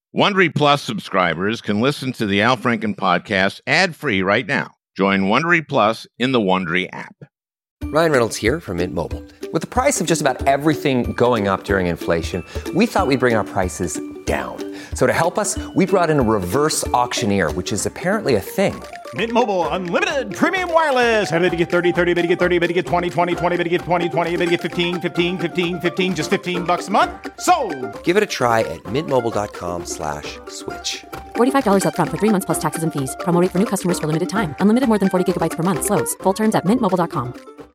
Wondery Plus subscribers can listen to the Al Franken podcast ad-free right now. Join Wondery Plus in the Wondery app. Ryan Reynolds here from Mint Mobile. With the price of just about everything going up during inflation, we thought we'd bring our prices down. So to help us, we brought in a reverse auctioneer, which is apparently a thing. Mint Mobile Unlimited Premium Wireless. How to get 30, 30, bit to get 30, bit to get 20, 20, 20, bit to get 20, 20, bit to get 15, 15, 15, 15, just $15 a month? Sold! Give it a try at mintmobile.com/switch. $45 up front for 3 months plus taxes and fees. Promo rate for new customers for limited time. Unlimited more than 40 gigabytes per month. Slows full terms at mintmobile.com.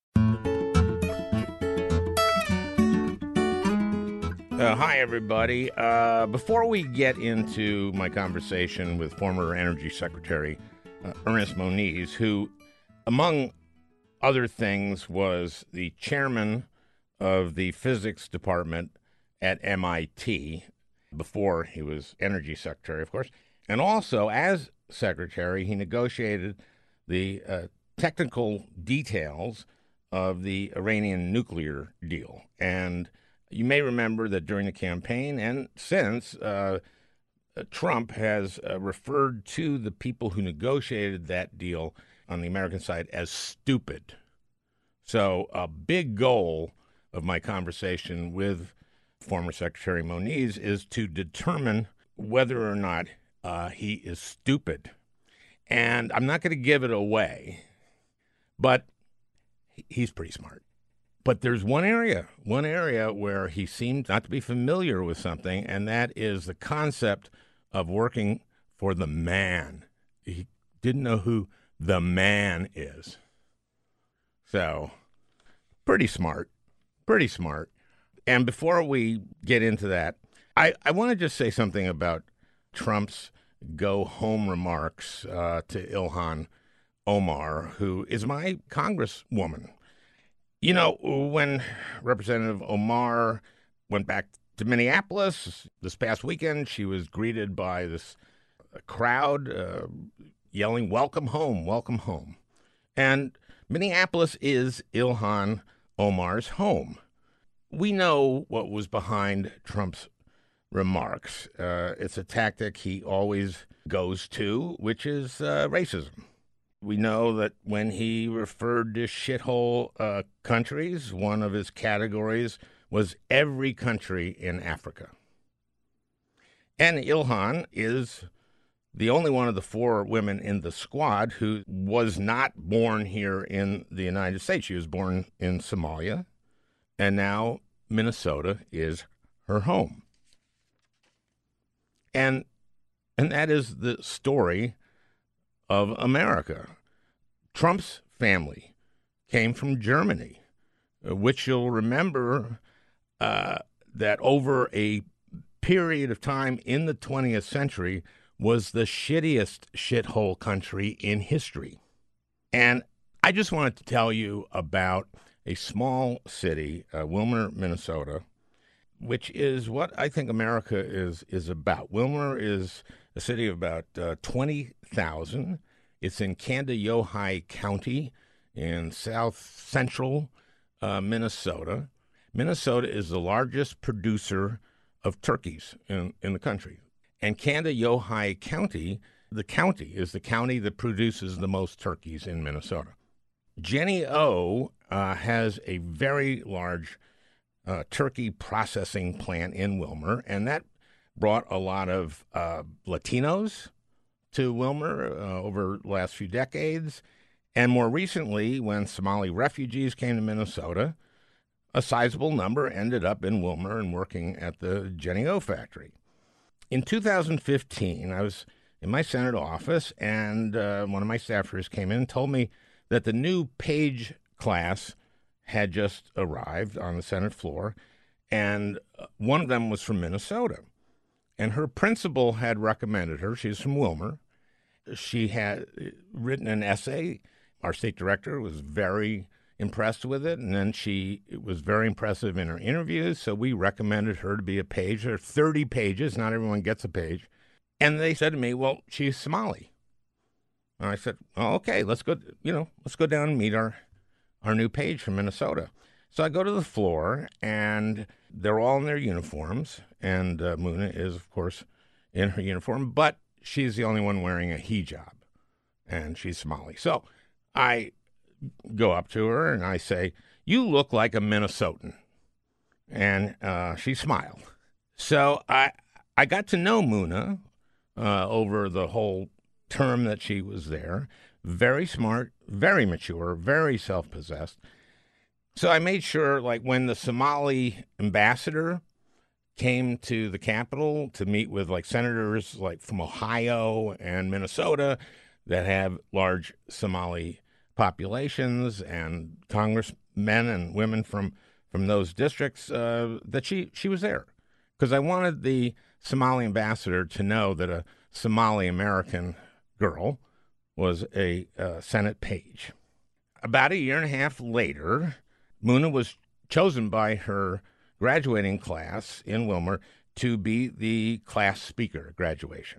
Hi, everybody. Before we get into my conversation with former Energy Secretary Ernest Moniz, who, among other things, was the chairman of the physics department at MIT before he was Energy Secretary, of course, and also as Secretary, he negotiated the technical details of the Iranian nuclear deal. And you may remember that during the campaign and since, Trump has referred to the people who negotiated that deal on the American side as stupid. So a big goal of my conversation with former Secretary Moniz is to determine whether or not he is stupid. And I'm not going to give it away, but he's pretty smart. But there's one area where he seemed not to be familiar with something, and that is the concept of working for the man. He didn't know who the man is. So, pretty smart. And before we get into that, I want to just say something about Trump's go-home remarks to Ilhan Omar, who is my congresswoman. You know, when Representative Omar went back to Minneapolis this past weekend, she was greeted by this crowd yelling, "Welcome home, welcome home." And Minneapolis is Ilhan Omar's home. We know what was behind Trump's remarks. It's a tactic he always goes to, which is racism. We know that when he referred to shithole countries, one of his categories was every country in Africa. And Ilhan is the only one of the 4 women in the squad who was not born here in the United States. She was born in Somalia, and now Minnesota is her home. And that is the story of America. Trump's family came from Germany, which you'll remember that over a period of time in the 20th century was the shittiest shithole country in history. And I just wanted to tell you about a small city, Willmar, Minnesota, which is what I think America is about. Willmar is a city of about 20,000. It's in Kandiyohi County in south-central Minnesota. Minnesota is the largest producer of turkeys in the country. And Kandiyohi County, the county, is the county that produces the most turkeys in Minnesota. Jenny O has a very large turkey processing plant in Willmar, and that brought a lot of Latinos to Willmar over the last few decades. And more recently, when Somali refugees came to Minnesota, a sizable number ended up in Willmar and working at the Jenny O factory. In 2015, I was in my Senate office, and one of my staffers came in and told me that the new Page class had just arrived on the Senate floor, and one of them was from Minnesota. And her principal had recommended her. She's from Willmar. She had written an essay. Our state director was very impressed with it, and then it was very impressive in her interviews, so we recommended her to be a page. There are 30 pages. Not everyone gets a page. And they said to me, well, she's Somali. And I said, oh, okay, let's go down and meet our new page from Minnesota. So I go to the floor, and they're all in their uniforms, and Muna is, of course, in her uniform, but she's the only one wearing a hijab, and she's Somali. So I go up to her and I say, "You look like a Minnesotan." And she smiled. So I got to know Muna over the whole term that she was there. Very smart, very mature, very self-possessed. So I made sure, like, when the Somali ambassador came to the Capitol to meet with, like, senators, like, from Ohio and Minnesota that have large Somali populations, and congressmen and women from those districts, that she was there. Because I wanted the Somali ambassador to know that a Somali American girl was a Senate page. About a year and a half later, Muna was chosen by her graduating class in Wilmer to be the class speaker at graduation.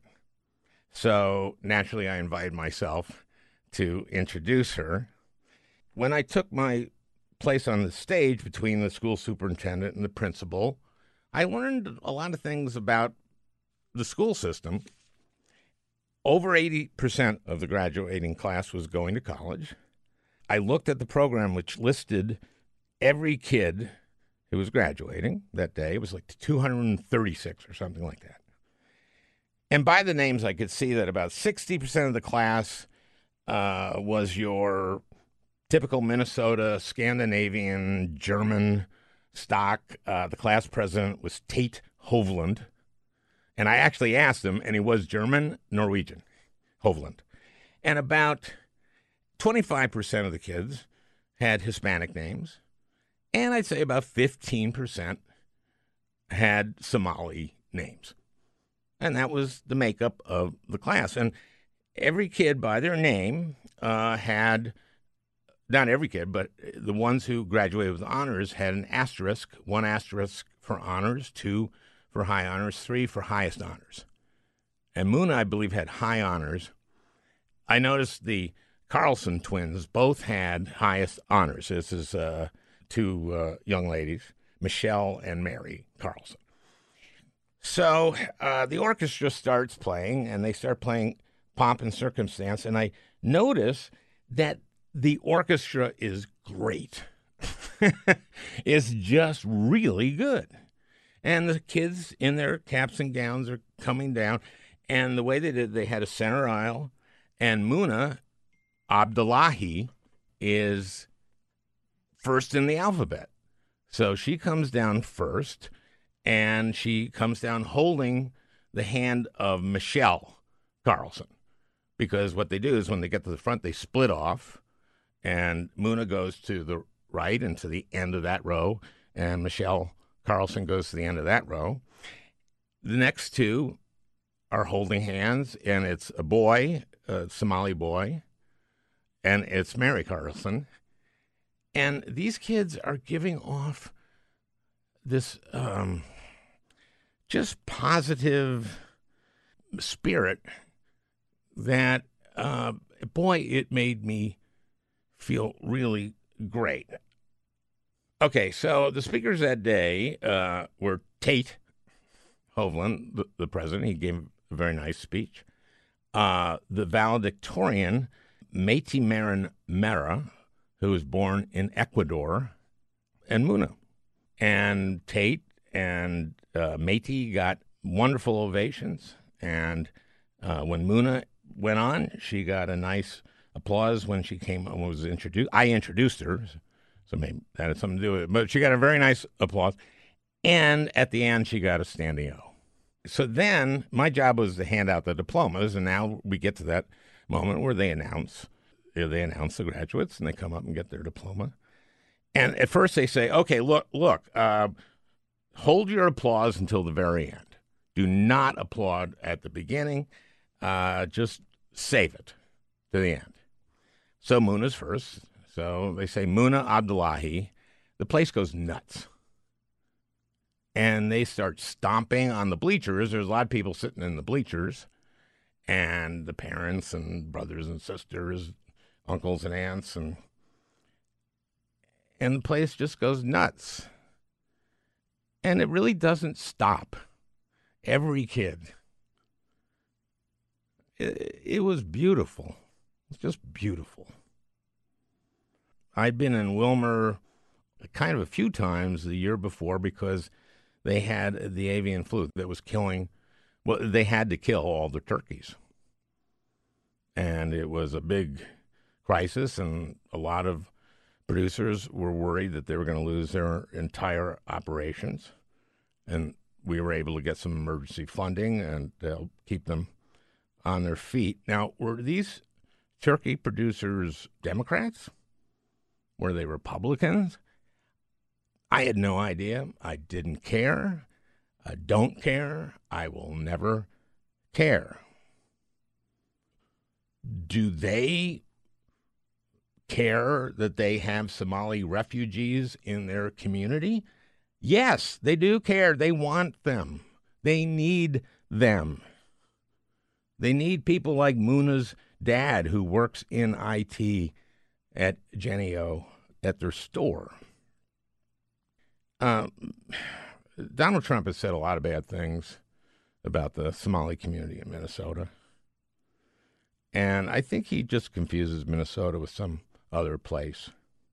So naturally, I invited myself to introduce her. When I took my place on the stage between the school superintendent and the principal, I learned a lot of things about the school system. Over 80% of the graduating class was going to college. I looked at the program, which listed every kid who was graduating that day. It was like 236 or something like that. And by the names, I could see that about 60% of the class was your typical Minnesota, Scandinavian, German stock. The class president was Tate Hovland. And I actually asked him, and he was German, Norwegian, Hovland. And about 25% of the kids had Hispanic names. And I'd say about 15% had Somali names. And that was the makeup of the class. And every kid by their name had, not every kid, but the ones who graduated with honors had an asterisk, 1 asterisk for honors, 2 for high honors, 3 for highest honors. And Muna, I believe, had high honors. I noticed the Carlson twins both had highest honors. This is 2 young ladies, Michelle and Mary Carlson. So the orchestra starts playing, and they start playing Pomp and Circumstance, and I notice that the orchestra is great. It's just really good. And the kids in their caps and gowns are coming down, and the way they did, they had a center aisle, and Muna Abdullahi is first in the alphabet. So she comes down first, and she comes down holding the hand of Michelle Carlson, because what they do is when they get to the front, they split off, and Muna goes to the right and to the end of that row, and Michelle Carlson goes to the end of that row. The next 2 are holding hands, and it's a boy, a Somali boy, and it's Mary Carlson. And these kids are giving off this just positive spirit that, boy, it made me feel really great. Okay, so the speakers that day were Tate Hovland, the president. He gave a very nice speech. The valedictorian, Mati Marin Mera, who was born in Ecuador, and Muna. And Tate and Mati got wonderful ovations. And when Muna went on, she got a nice applause when she came and was introduced. I introduced her, so maybe that had something to do with it. But she got a very nice applause. And at the end, she got a standing O. So then my job was to hand out the diplomas. And now we get to that moment where they announce the graduates, and they come up and get their diploma. And at first they say, okay, look, hold your applause until the very end. Do not applaud at the beginning. Just save it to the end. So Muna's first. So they say Muna Abdullahi. The place goes nuts. And they start stomping on the bleachers. There's a lot of people sitting in the bleachers. And the parents and brothers and sisters, uncles and aunts, and the place just goes nuts. And it really doesn't stop. Every kid it was beautiful. It's just beautiful. I'd been in Wilmer kind of a few times the year before because they had the avian flu that was killing. Well, they had to kill all the turkeys. And it was a big crisis, and a lot of producers were worried that they were going to lose their entire operations. And we were able to get some emergency funding and keep them on their feet. Now, were these turkey producers Democrats? Were they Republicans? I had no idea. I didn't care. I don't care. I will never care. Do they care that they have Somali refugees in their community? Yes, they do care. They want them. They need them. They need people like Muna's dad, who works in IT at Genio at their store. Donald Trump has said a lot of bad things about the Somali community in Minnesota. And I think he just confuses Minnesota with some other place.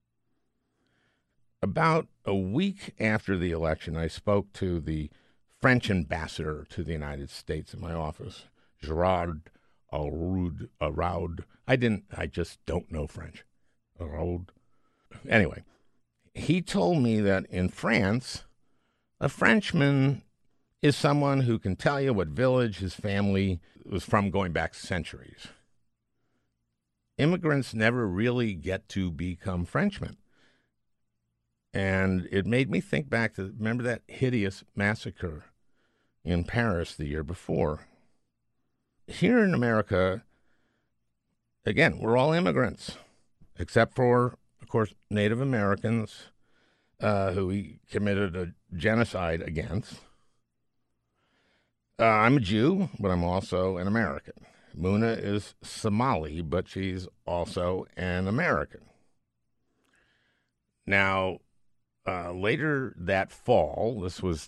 About a week after the election, I spoke to the French ambassador to the United States in my office, Gerard Araud. I just don't know French. Araud. Anyway, he told me that in France, a Frenchman is someone who can tell you what village his family was from going back centuries. Immigrants never really get to become Frenchmen. And it made me think back to, remember that hideous massacre in Paris the year before? Here in America, again, we're all immigrants, except for, of course, Native Americans, who he committed a genocide against. I'm a Jew, but I'm also an American. Muna is Somali, but she's also an American. Now, later that fall, this was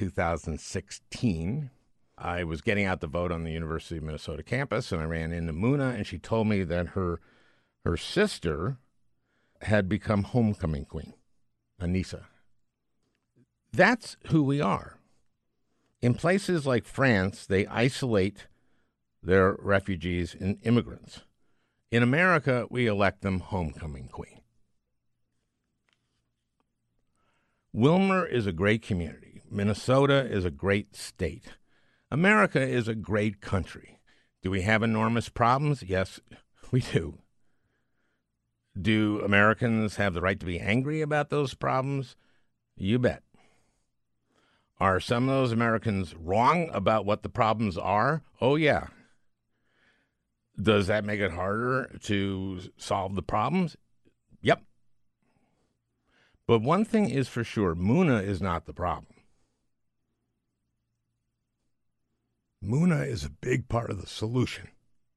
2016, I was getting out the vote on the University of Minnesota campus, and I ran into Muna, and she told me that her sister had become homecoming queen, Anissa. That's who we are. In places like France, they isolate their refugees and immigrants. In America, we elect them homecoming queen. Wilmer is a great community. Minnesota is a great state. America is a great country. Do we have enormous problems? Yes, we do. Do Americans have the right to be angry about those problems? You bet. Are some of those Americans wrong about what the problems are? Oh, yeah. Does that make it harder to solve the problems? Yep. But one thing is for sure, Muna is not the problem. Muna is a big part of the solution.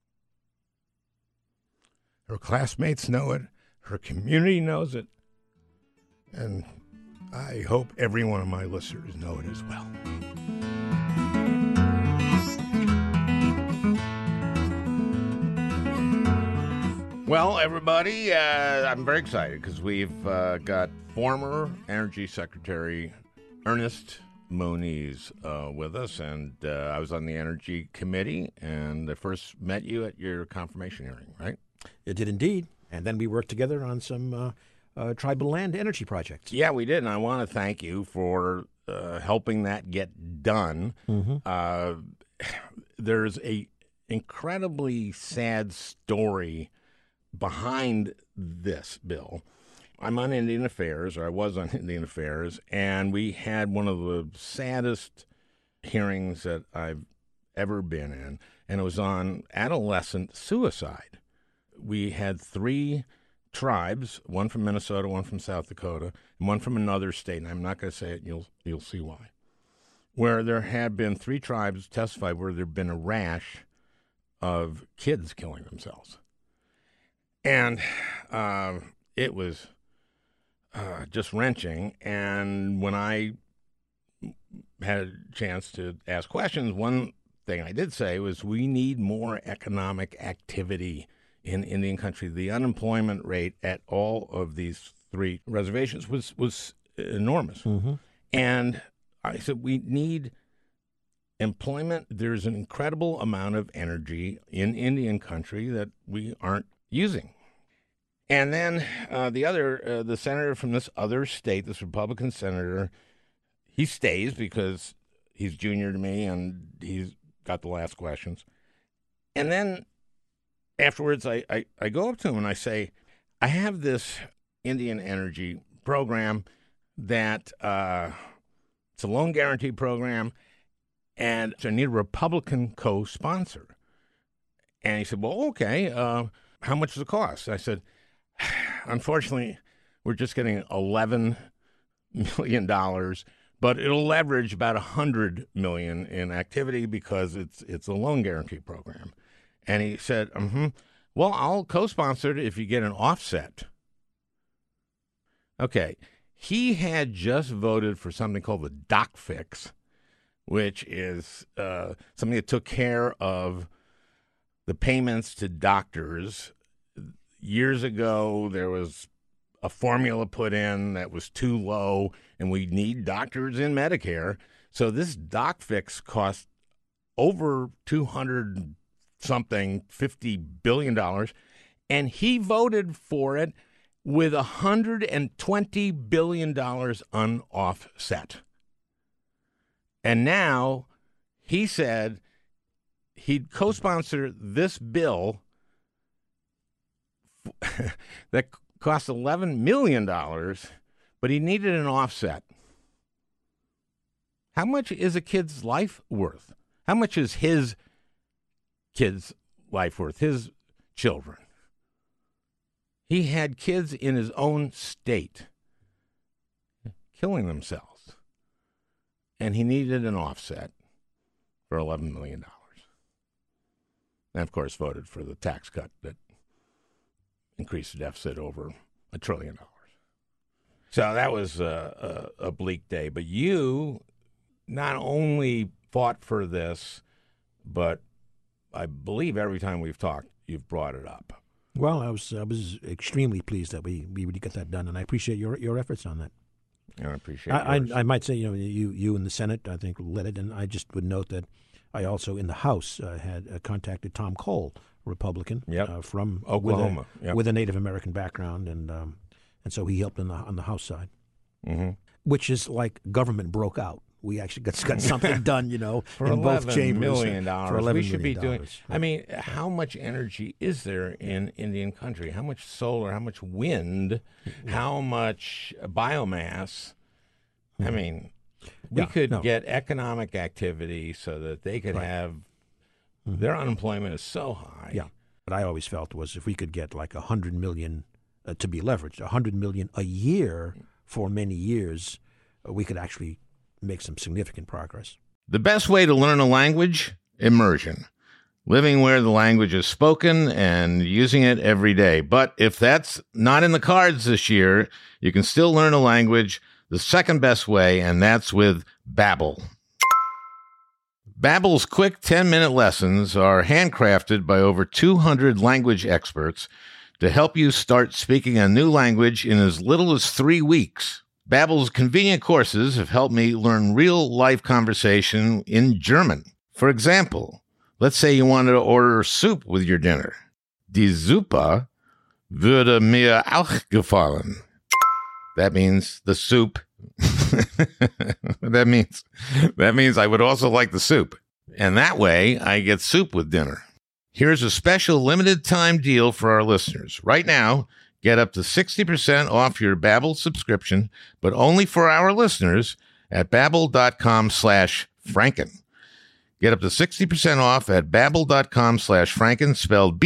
Her classmates know it. Her community knows it. And I hope every one of my listeners know it as well. Well, everybody, I'm very excited because we've got former Energy Secretary Ernest Moniz with us, and I was on the Energy Committee, and I first met you at your confirmation hearing, right? It did indeed, and then we worked together on some tribal land energy projects. Yeah, we did, and I want to thank you for helping that get done. Mm-hmm. There's a incredibly sad story behind this bill. I'm on Indian Affairs, or I was on Indian Affairs, and we had one of the saddest hearings that I've ever been in, and it was on adolescent suicide. We had 3 tribes, one from Minnesota, one from South Dakota, and one from another state, and I'm not going to say it, and you'll see why, where there had been 3 tribes testified where there had been a rash of kids killing themselves. And it was just wrenching. And when I had a chance to ask questions, one thing I did say was we need more economic activity in Indian country. The unemployment rate at all of these 3 reservations was enormous. Mm-hmm. And I said, we need employment. There's an incredible amount of energy in Indian country that we aren't using. And then the senator from this other state, this Republican senator, he stays because he's junior to me and he's got the last questions. And then afterwards, I go up to him and I say, I have this Indian energy program that it's a loan guarantee program, and I need a Republican co-sponsor. And he said, well, okay, how much does it cost? I said, unfortunately, we're just getting $11 million, but it'll leverage about $100 million in activity because it's a loan guarantee program. And he said, well, I'll co-sponsor it if you get an offset. Okay, he had just voted for something called the Doc Fix, which is something that took care of the payments to doctors. Years ago, there was a formula put in that was too low, and we need doctors in Medicare. So this Doc Fix cost over $50 billion, and he voted for it with $120 billion unoffset. And now he said he'd co-sponsor this bill that cost $11 million, but he needed an offset. How much is a kid's life worth? How much is his kid's life worth, his children? He had kids in his own state killing themselves, and he needed an offset for $11 million. And, of course, voted for the tax cut that increased the deficit over $1 trillion. So that was a bleak day. But you not only fought for this, but I believe every time we've talked, you've brought it up. Well, I was extremely pleased that we really got that done, and I appreciate your efforts on that. I appreciate yours. I might say, you in the Senate, I think, led it, and I just would note that I also in the House had contacted Tom Cole, Republican, from Oklahoma, with a Native American background, and so he helped on the House side, which is like government broke out. We actually got something done, for in both chambers. $11 million. For $11 we should be million. doing. I mean, how much energy is there in Indian country? How much solar? How much wind? How much biomass? I mean, we could get economic activity so that they could have. Their unemployment is so high. Yeah. What I always felt was if we could get like $100 million to be leveraged, $100 million a year for many years, we could actually make some significant progress. The best way to learn a language? Immersion. Living where the language is spoken and using it every day. But if that's not in the cards this year, you can still learn a language the second best way, and that's with Babbel. Babbel's quick 10-minute lessons are handcrafted by over 200 language experts to help you start speaking a new language in as little as 3 weeks. Babbel's convenient courses have helped me learn real-life conversation in German. For example, let's say you wanted to order soup with your dinner. Die Suppe würde mir auch gefallen. That means the soup. That means I would also like the soup. And that way, I get soup with dinner. Here's a special limited-time deal for our listeners. Right now, get up to 60% off your Babbel subscription, but only for our listeners at Babbel.com/Franken. Get up to 60% off at Babbel.com/Franken, spelled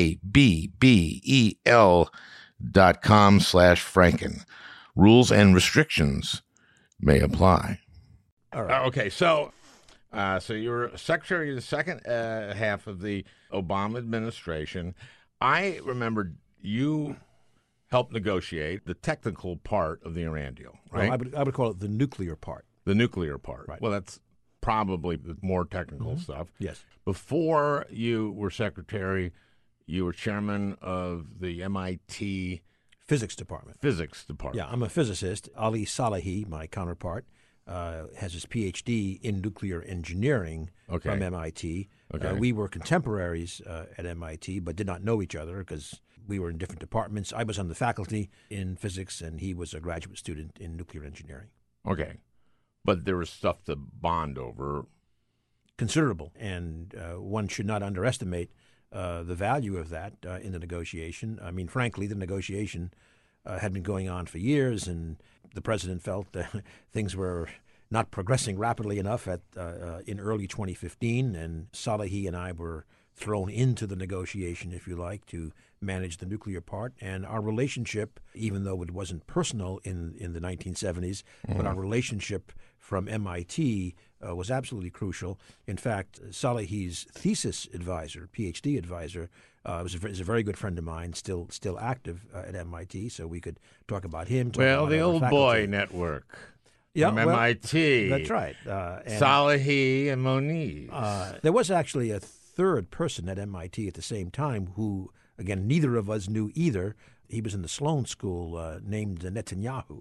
BABBEL.com/Franken. Rules and restrictions may apply. All right. Okay, so you were secretary of the second half of the Obama administration. I remember you helped negotiate the technical part of the Iran deal, right? Well, I would call it the nuclear part. The nuclear part. Right. Well, that's probably the more technical stuff. Yes. Before you were secretary, you were chairman of the MIT Physics department. physics department. Yeah, I'm a physicist. Ali Salehi, my counterpart, has his PhD in nuclear engineering Okay. from MIT. Okay. We were contemporaries at MIT, but did not know each other because we were in different departments. I was on the faculty in physics, and he was a graduate student in nuclear engineering. Okay. But there was stuff to bond over. Considerable, and one should not underestimate the value of that in the negotiation. I mean, frankly, the negotiation had been going on for years, and the president felt that things were not progressing rapidly enough in early 2015, and Salehi and I were thrown into the negotiation, if you like, to manage the nuclear part. And our relationship, even though it wasn't personal in the 1970s, but our relationship from MIT was absolutely crucial. In fact, Salehi's thesis advisor, PhD advisor, is a very good friend of mine, still active at MIT, so we could talk about him. Well, the old faculty. boy network Yeah, from well, MIT. That's right. And, Salehi and Moniz. there was actually a third person at MIT at the same time who, again, neither of us knew either. He was in the Sloan School named Netanyahu.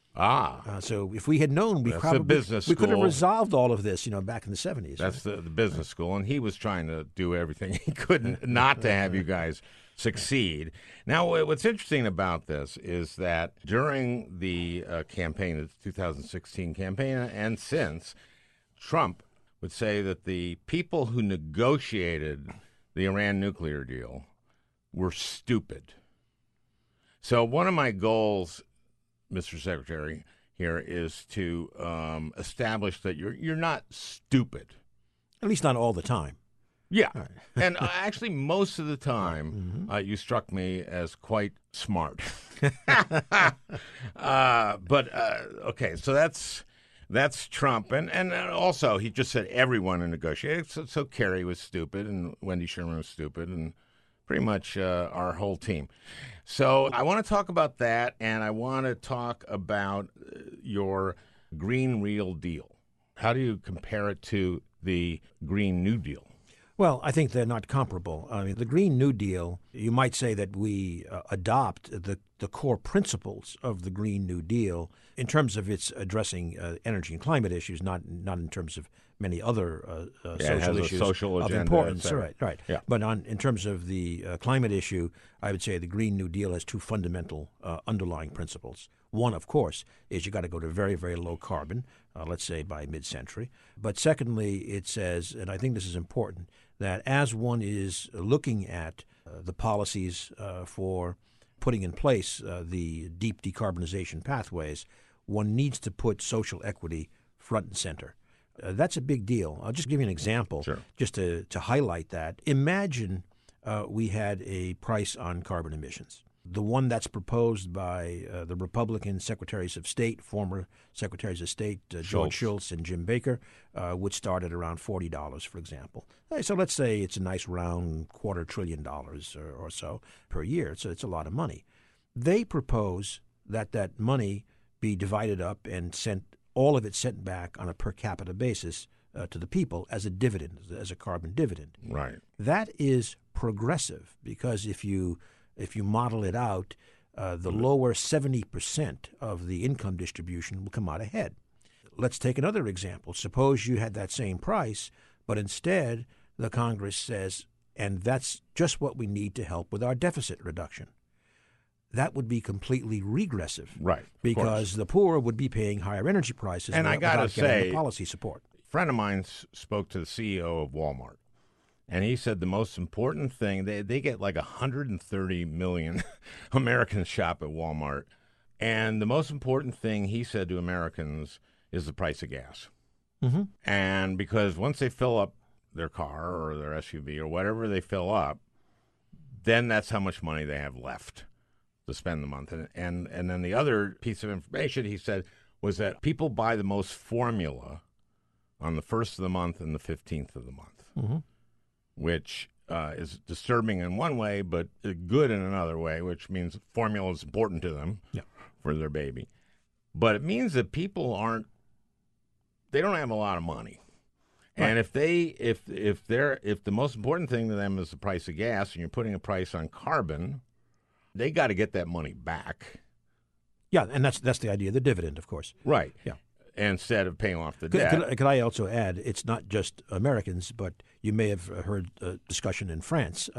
So if we had known, we That's probably a business we could have school. resolved all of this, back in the 70s. That's the business school, and he was trying to do everything he could not to have you guys succeed. Now, what's interesting about this is that during the campaign, the 2016 campaign, and since, Trump would say that the people who negotiated the Iran nuclear deal were stupid. So one of my goals, Mr. Secretary, here is to establish that you're not stupid. At least not all the time. Yeah, and actually, most of the time, you struck me as quite smart. Okay, so that's Trump, and also he just said everyone in negotiating. So Kerry was stupid, and Wendy Sherman was stupid, and pretty much our whole team. So I want to talk about that, and I want to talk about your Green Real Deal. How do you compare it to the Green New Deal? Well, I think they're not comparable. I mean, the Green New Deal, you might say that we adopt the core principles of the Green New Deal in terms of its addressing energy and climate issues, not in terms of many other it has social a issues social of agenda, importance. et cetera. Right. Yeah. But in terms of the climate issue, I would say the Green New Deal has two fundamental underlying principles. One, of course, is you got to go to very, very low carbon, let's say by mid-century. But secondly, it says, and I think this is important, that as one is looking at the policies for putting in place the deep decarbonization pathways, one needs to put social equity front and center. That's a big deal. I'll just give you an example, just to highlight that. Imagine we had a price on carbon emissions. The one that's proposed by the Republican Secretaries of State, former Secretaries of State, George Shultz and Jim Baker, would start at around $40, for example. So let's say it's a nice round $250 billion or so per year. So it's a lot of money. They propose that money be divided up and all of it sent back on a per capita basis to the people as a dividend, as a carbon dividend. Right. That is progressive because if you model it out, the lower 70% of the income distribution will come out ahead. Let's take another example. Suppose you had that same price, but instead the Congress says, and that's just what we need to help with our deficit reduction. That would be completely regressive. Right. Because the poor would be paying higher energy prices And I gotta without getting say, the policy support. A friend of mine spoke to the CEO of Walmart, and he said the most important thing, they get like 130 million Americans shop at Walmart, and the most important thing he said to Americans is the price of gas. Mm-hmm. And because once they fill up their car or their SUV or whatever they fill up, then that's how much money they have left to spend the month. And then the other piece of information he said was that people buy the most formula on the 1st of the month and the 15th of the month, which is disturbing in one way, but good in another way, which means formula is important to them for their baby. But it means that people they don't have a lot of money. And if the most important thing to them is the price of gas, and you're putting a price on carbon, they got to get that money back. Yeah, and that's the idea of the dividend, of course. Right. Yeah. Instead of paying off the debt. Could I also add, it's not just Americans, but you may have heard a discussion in France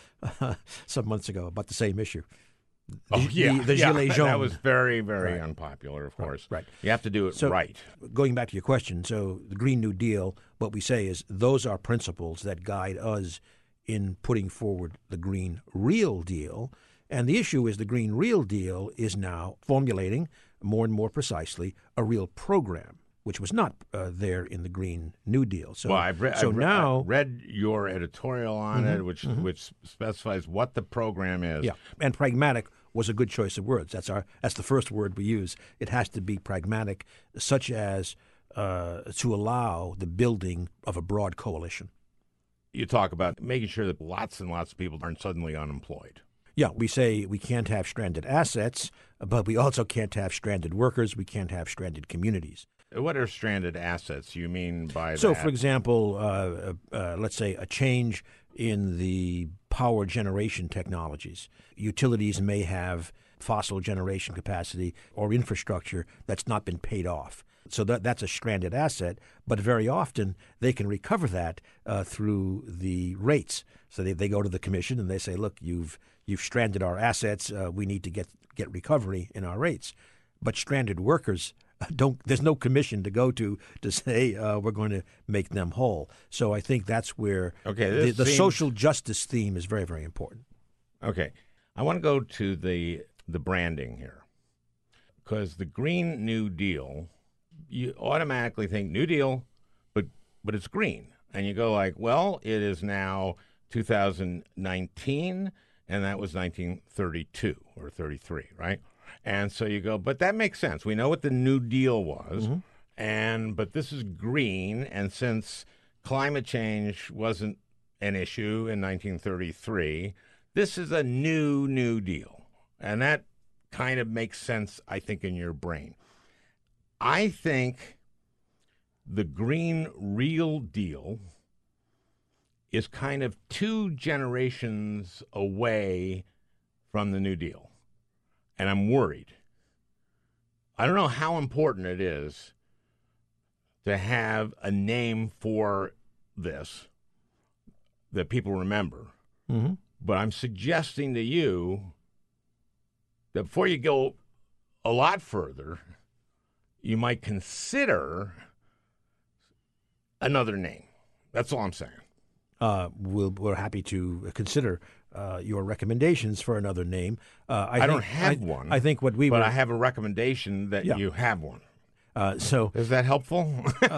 some months ago about the same issue. The Gilets jaunes. That was very, very unpopular, of course. Right. You have to do it right. Going back to your question, so the Green New Deal, what we say is those are principles that guide us in putting forward the Green Real Deal. And the issue is the Green Real Deal is now formulating more and more precisely a real program, which was not there in the Green New Deal. So, well, I've read your editorial on it, which specifies what the program is. Yeah, and pragmatic was a good choice of words. That's the first word we use. It has to be pragmatic, such as to allow the building of a broad coalition. You talk about making sure that lots and lots of people aren't suddenly unemployed. Yeah, we say we can't have stranded assets, but we also can't have stranded workers. We can't have stranded communities. What are stranded assets you mean by that? So, for example, let's say a change in the power generation technologies. Utilities may have fossil generation capacity or infrastructure that's not been paid off. So that's a stranded asset, but very often they can recover that through the rates. So they go to the commission and they say, look, you've stranded our assets. We need to get recovery in our rates. But stranded workers there's no commission to go to say we're going to make them whole. So I think that's where the social justice theme is very, very important. Okay. I want to go to the branding here, because the Green New Deal, you automatically think New Deal, but it's green. And you go like, well, it is now 2019, and that was 1932 or 33, right? And so you go, but that makes sense. We know what the New Deal was, but this is green, and since climate change wasn't an issue in 1933, this is a new deal. And that kind of makes sense, I think, in your brain. I think the Green Real Deal is kind of 2 generations away from the New Deal. And I'm worried. I don't know how important it is to have a name for this that people remember. But I'm suggesting to you that before you go a lot further, you might consider another name. That's all I'm saying. We're happy to consider your recommendations for another name. I don't have one. I think what I have a recommendation that you have one. So is that helpful?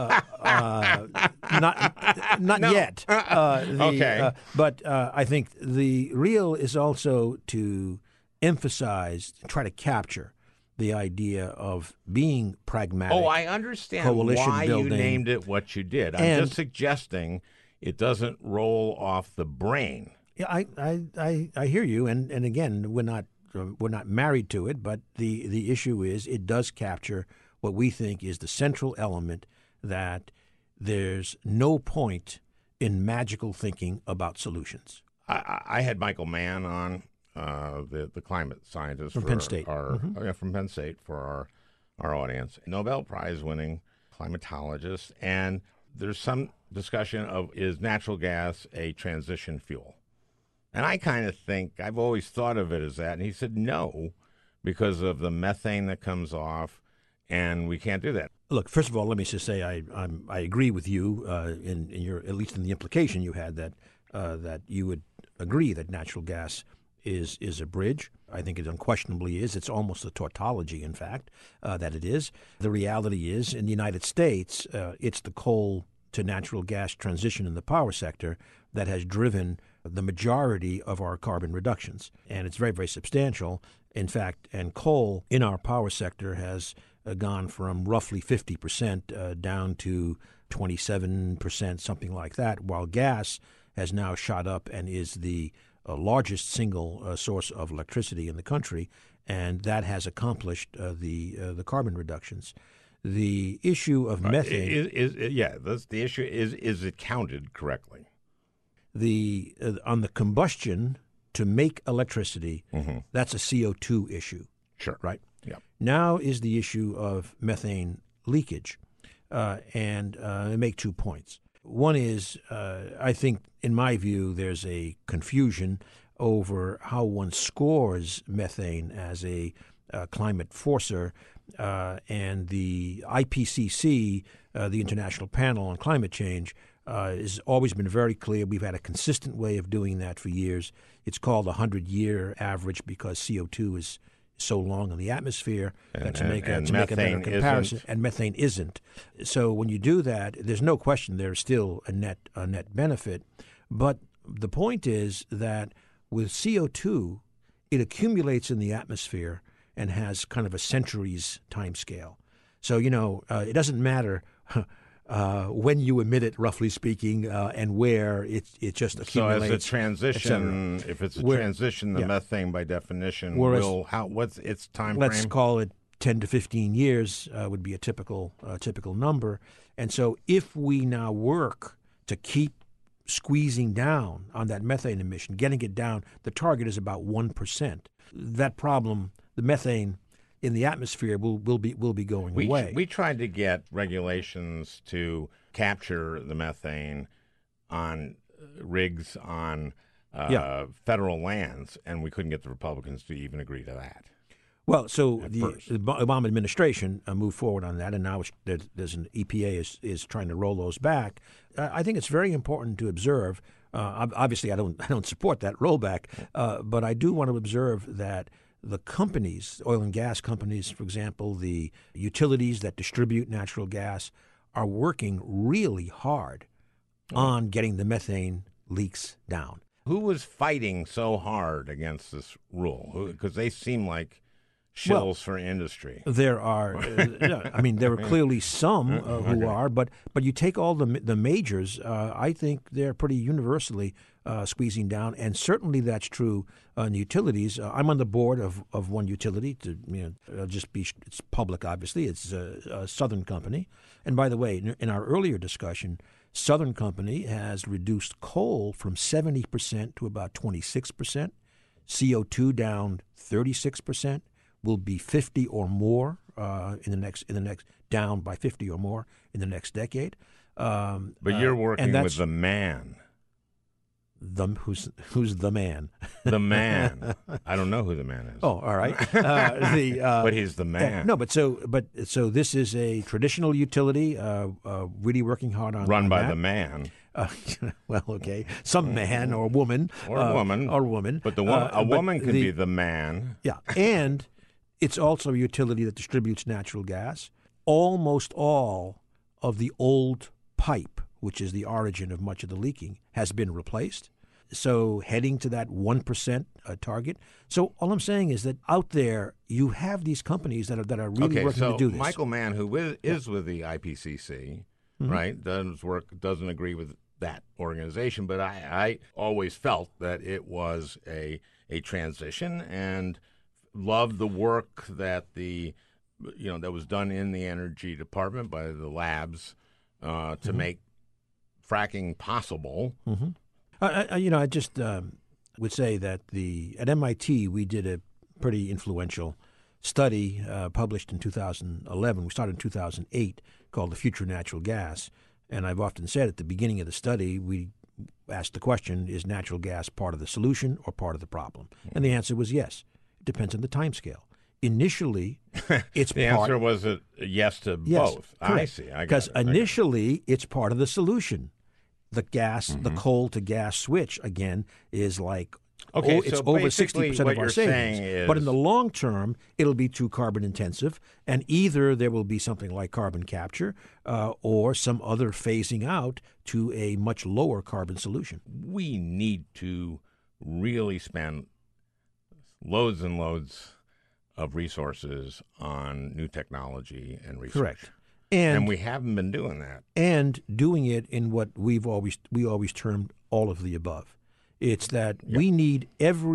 Not yet. Okay. But I think the real is also to emphasize, try to capture the idea of being pragmatic. Oh, I understand coalition why building. You named it what you did. I'm just suggesting it doesn't roll off the brain. Yeah, I hear you, and again, we're not married to it, but the issue is it does capture what we think is the central element, that there's no point in magical thinking about solutions. I had Michael Mann on, the climate scientist from Penn State, from Penn State for our audience, Nobel Prize winning climatologist, and there's some discussion of, is natural gas a transition fuel? And I kind of think, I've always thought of it as that. And he said no, because of the methane that comes off, and we can't do that. Look, first of all, let me just say I agree with you in your, at least in the implication you had, that you would agree that natural gas is a bridge. I think it unquestionably is. It's almost a tautology, in fact, that it is. The reality is, in the United States, it's the coal to natural gas transition in the power sector that has driven the majority of our carbon reductions. And it's very, very substantial. In fact, and coal in our power sector has gone from roughly 50% down to 27%, something like that, while gas has now shot up and is the largest single source of electricity in the country, and that has accomplished the carbon reductions. The issue of methane. That's the issue. Is it counted correctly? On the combustion to make electricity, that's a CO2 issue. Sure. Right? Yeah. Now is the issue of methane leakage. And I make 2 points. One is, I think, in my view, there's a confusion over how one scores methane as a climate forcer, and the IPCC, the International Panel on Climate Change, has always been very clear. We've had a consistent way of doing that for years. It's called a 100-year average because CO2 is so long in the atmosphere to make a better comparison, and methane isn't. So when you do that, there's no question there's still a net benefit. But the point is that with CO2, it accumulates in the atmosphere and has kind of a centuries time scale. So, it doesn't matter when you emit it, roughly speaking, and where it just accumulates. So as a transition, if it's a transition, the methane by definition what's its time frame? Let's call it 10 to 15 years would be a typical number. And so if we now work to keep squeezing down on that methane emission, getting it down, the target is about 1%. That problem, the methane in the atmosphere, will be going away. We tried to get regulations to capture the methane on rigs on federal lands, and we couldn't get the Republicans to even agree to that. Well, so the Obama administration moved forward on that, and now there's an EPA is trying to roll those back. I think it's very important to observe. Obviously, I don't support that rollback, but I do want to observe that the companies, oil and gas companies, for example, the utilities that distribute natural gas, are working really hard on getting the methane leaks down. Who was fighting so hard against this rule? Because they seem like shills for industry. There are, there are clearly some who are, but you take all the majors. I think they're pretty universally squeezing down, and certainly that's true in utilities. I'm on the board of one utility. It's public, obviously. It's a Southern Company, and by the way, in our earlier discussion, Southern Company has reduced coal from 70% to about 26%, CO2 down 36%. Will be 50 or more in the next down by 50 or more in the next decade. But you're working with the man. Who's the man? The man. I don't know who the man is. Oh, all right. But he's the man. No, so this is a traditional utility, really working hard on run by that. the man. Well, okay, some man or woman or woman, But a woman can be the man. Yeah, and it's also a utility that distributes natural gas. Almost all of the old pipe, which is the origin of much of the leaking, has been replaced. So heading to that 1% target. So all I'm saying is that out there you have these companies that are really working to do this. Michael Mann, who is with the IPCC, right, doesn't agree with that organization, but I always felt that it was a transition and loved the work that that was done in the Energy Department by the labs to make fracking possible. I just would say that at MIT we did a pretty influential study published in 2011. We started in 2008 called The Future of Natural Gas. And I've often said at the beginning of the study, we asked the question, is natural gas part of the solution or part of the problem? And the answer was yes. It depends on the time scale. Initially, it's the answer was a yes to both. Correct. I see. Because initially, it's part of the solution. The gas, the coal to gas switch, again, is like, it's over 60% of our savings. But in the long term, it'll be too carbon intensive, and either there will be something like carbon capture or some other phasing out to a much lower carbon solution. We need to really spend loads and loads of resources on new technology and research. Correct. And we haven't been doing that. And doing it in what we always termed all of the above. It's that we need every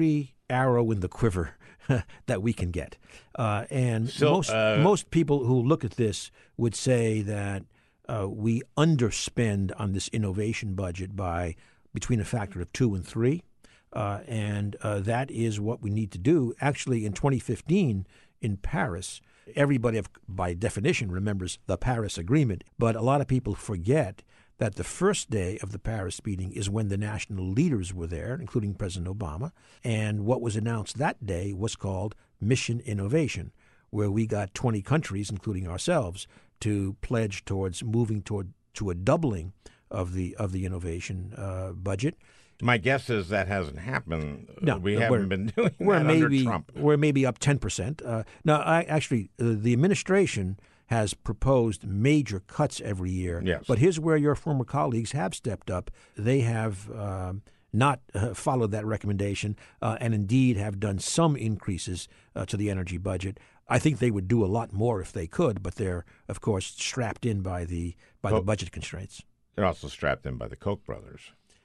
arrow in the quiver that we can get. And So, most people who look at this would say that we underspend on this innovation budget by between a factor of 2 and 3. And that is what we need to do. Actually, in 2015 in Paris, everybody, by definition, remembers the Paris Agreement. But a lot of people forget that the first day of the Paris meeting is when the national leaders were there, including President Obama. And what was announced that day was called Mission Innovation, where we got 20 countries, including ourselves, to pledge towards moving to a doubling of the innovation budget. My guess is that hasn't happened. No, we haven't been doing that under Trump. We're maybe up 10%. The administration has proposed major cuts every year. Yes. But here's where your former colleagues have stepped up. They have not followed that recommendation and indeed have done some increases to the energy budget. I think they would do a lot more if they could, but they're, of course, strapped in by the budget constraints. They're also strapped in by the Koch brothers.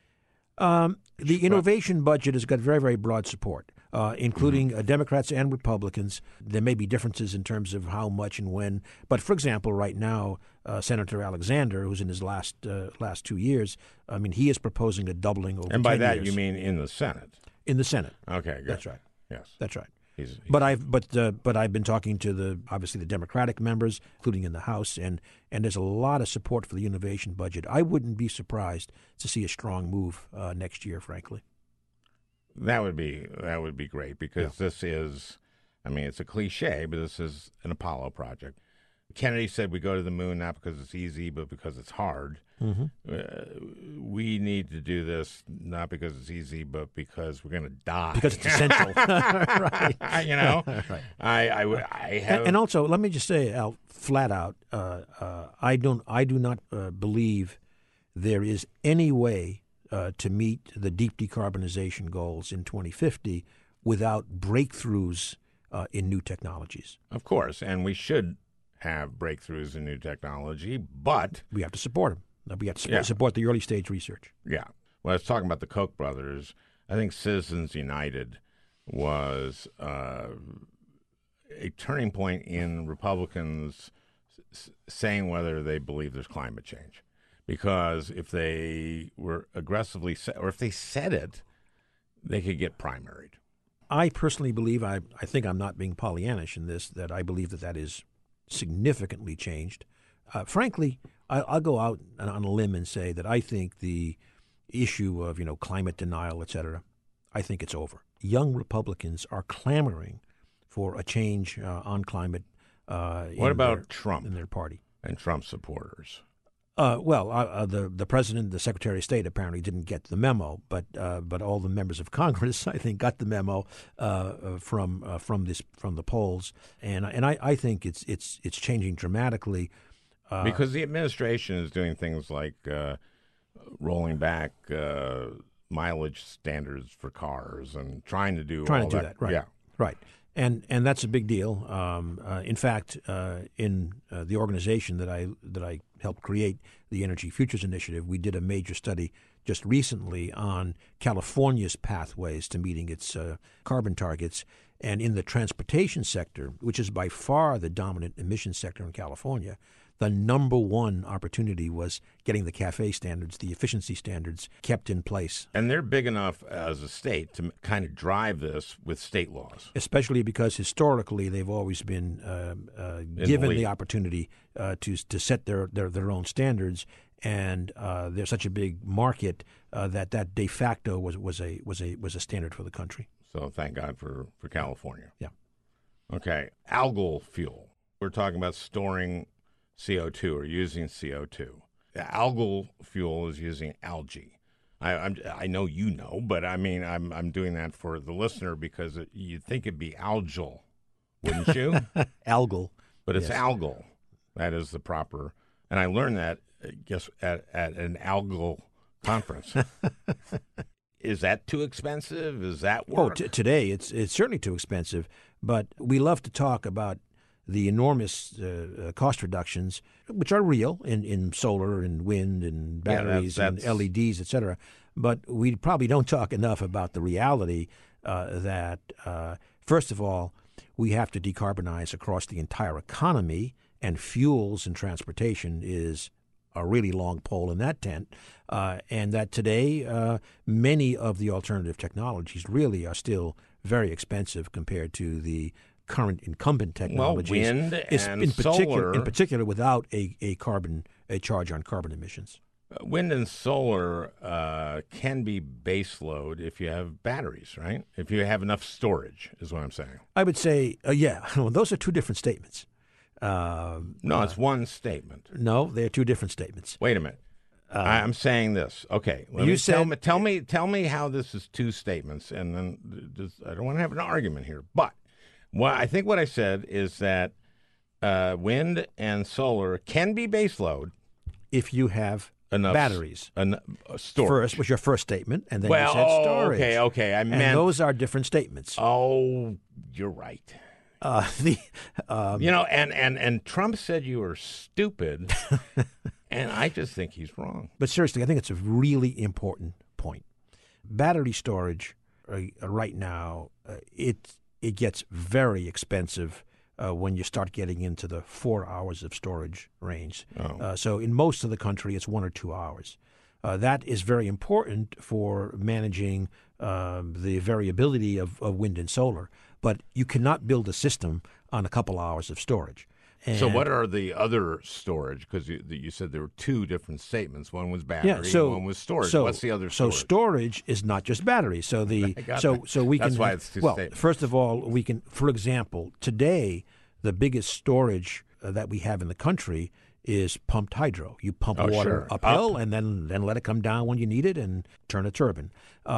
The innovation budget has got very, very broad support, including Democrats and Republicans. There may be differences in terms of how much and when. But, for example, right now, Senator Alexander, who's in his last 2 years, I mean, he is proposing a doubling over 10 years. And by that, you mean in the Senate? In the Senate. Okay, good. That's right. Yes. That's right. He's But I've been talking to obviously the Democratic members, including in the House, and there's a lot of support for the innovation budget. I wouldn't be surprised to see a strong move next year, frankly. That would be great because this is, I mean, it's a cliche, but this is an Apollo project. Kennedy said we go to the moon not because it's easy, but because it's hard. Mm-hmm. We need to do this not because it's easy, but because we're going to die. Because it's essential, right? You know, right. I have, and also let me just say, Al, flat out, I do not believe there is any way to meet the deep decarbonization goals in 2050 without breakthroughs in new technologies. Of course, and we should have breakthroughs in new technology, but we have to support them. We have to support the early stage research. Yeah. Well, I was talking about the Koch brothers. I think Citizens United was a turning point in Republicans saying whether they believe there's climate change. Because if they were aggressively, or if they said it, they could get primaried. I personally believe, I think I'm not being Pollyannish in this, that I believe that is significantly changed. Frankly, I'll go out on a limb and say that I think the issue of climate denial, et cetera, I think it's over. Young Republicans are clamoring for a change on climate. What about Trump in their party and Trump supporters? The president, the Secretary of State, apparently didn't get the memo, but all the members of Congress, I think, got the memo from the polls, and I think it's changing dramatically. Because the administration is doing things like rolling back mileage standards for cars and trying to do that. Right? Yeah, right. And that's a big deal. In fact, in the organization that I helped create, the Energy Futures Initiative, we did a major study just recently on California's pathways to meeting its carbon targets. And in the transportation sector, which is by far the dominant emission sector in California, the number one opportunity was getting the CAFE standards, the efficiency standards, kept in place. And they're big enough as a state to kind of drive this with state laws. Especially because historically they've always been given the opportunity to set their own standards, and they're such a big market that de facto was a standard for the country. So thank God for California. Yeah. Okay, algal fuel. We're talking about storing CO2 or using CO2. The algal fuel is using algae. I know you know, but I mean I'm doing that for the listener because you'd think it'd be algal, wouldn't you? Algal, but it's yes. algal. That is the proper. And I learned that at an algal conference. Is that too expensive? Is that work? Today it's certainly too expensive. But we love to talk about the enormous cost reductions, which are real in solar and wind and batteries and LEDs, et cetera. But we probably don't talk enough about the reality that, first of all, we have to decarbonize across the entire economy, and fuels and transportation is a really long pole in that tent, and that today many of the alternative technologies really are still very expensive compared to the current incumbent technologies. Well, wind and solar. In particular, without a charge on carbon emissions. Wind and solar can be base load if you have batteries, right? If you have enough storage, is what I'm saying. I would say, yeah. Well, those are two different statements. No, it's one statement. No, they're two different statements. Wait a minute. I'm saying this. Okay, tell me how this is two statements, and then I don't want to have an argument here. But I think what I said is that wind and solar can be base load if you have enough batteries. Storage. First was your first statement, and then you said storage. Okay. I meant those are different statements. Oh, you're right. And Trump said you were stupid, and I just think he's wrong. But seriously, I think it's a really important point. Battery storage right now, it gets very expensive when you start getting into the 4 hours of storage range. So in most of the country, it's 1 or 2 hours. That is very important for managing the variability of wind and solar. But you cannot build a system on a couple hours of storage. So what are the other storage? Because you said there were two different statements. One was battery, and one was storage. What's the other storage? So storage is not just battery. So we That's can. why it's two statements. First of all, we can. For example, today the biggest storage that we have in the country is pumped hydro. You pump water uphill and then let it come down when you need it and turn a turbine.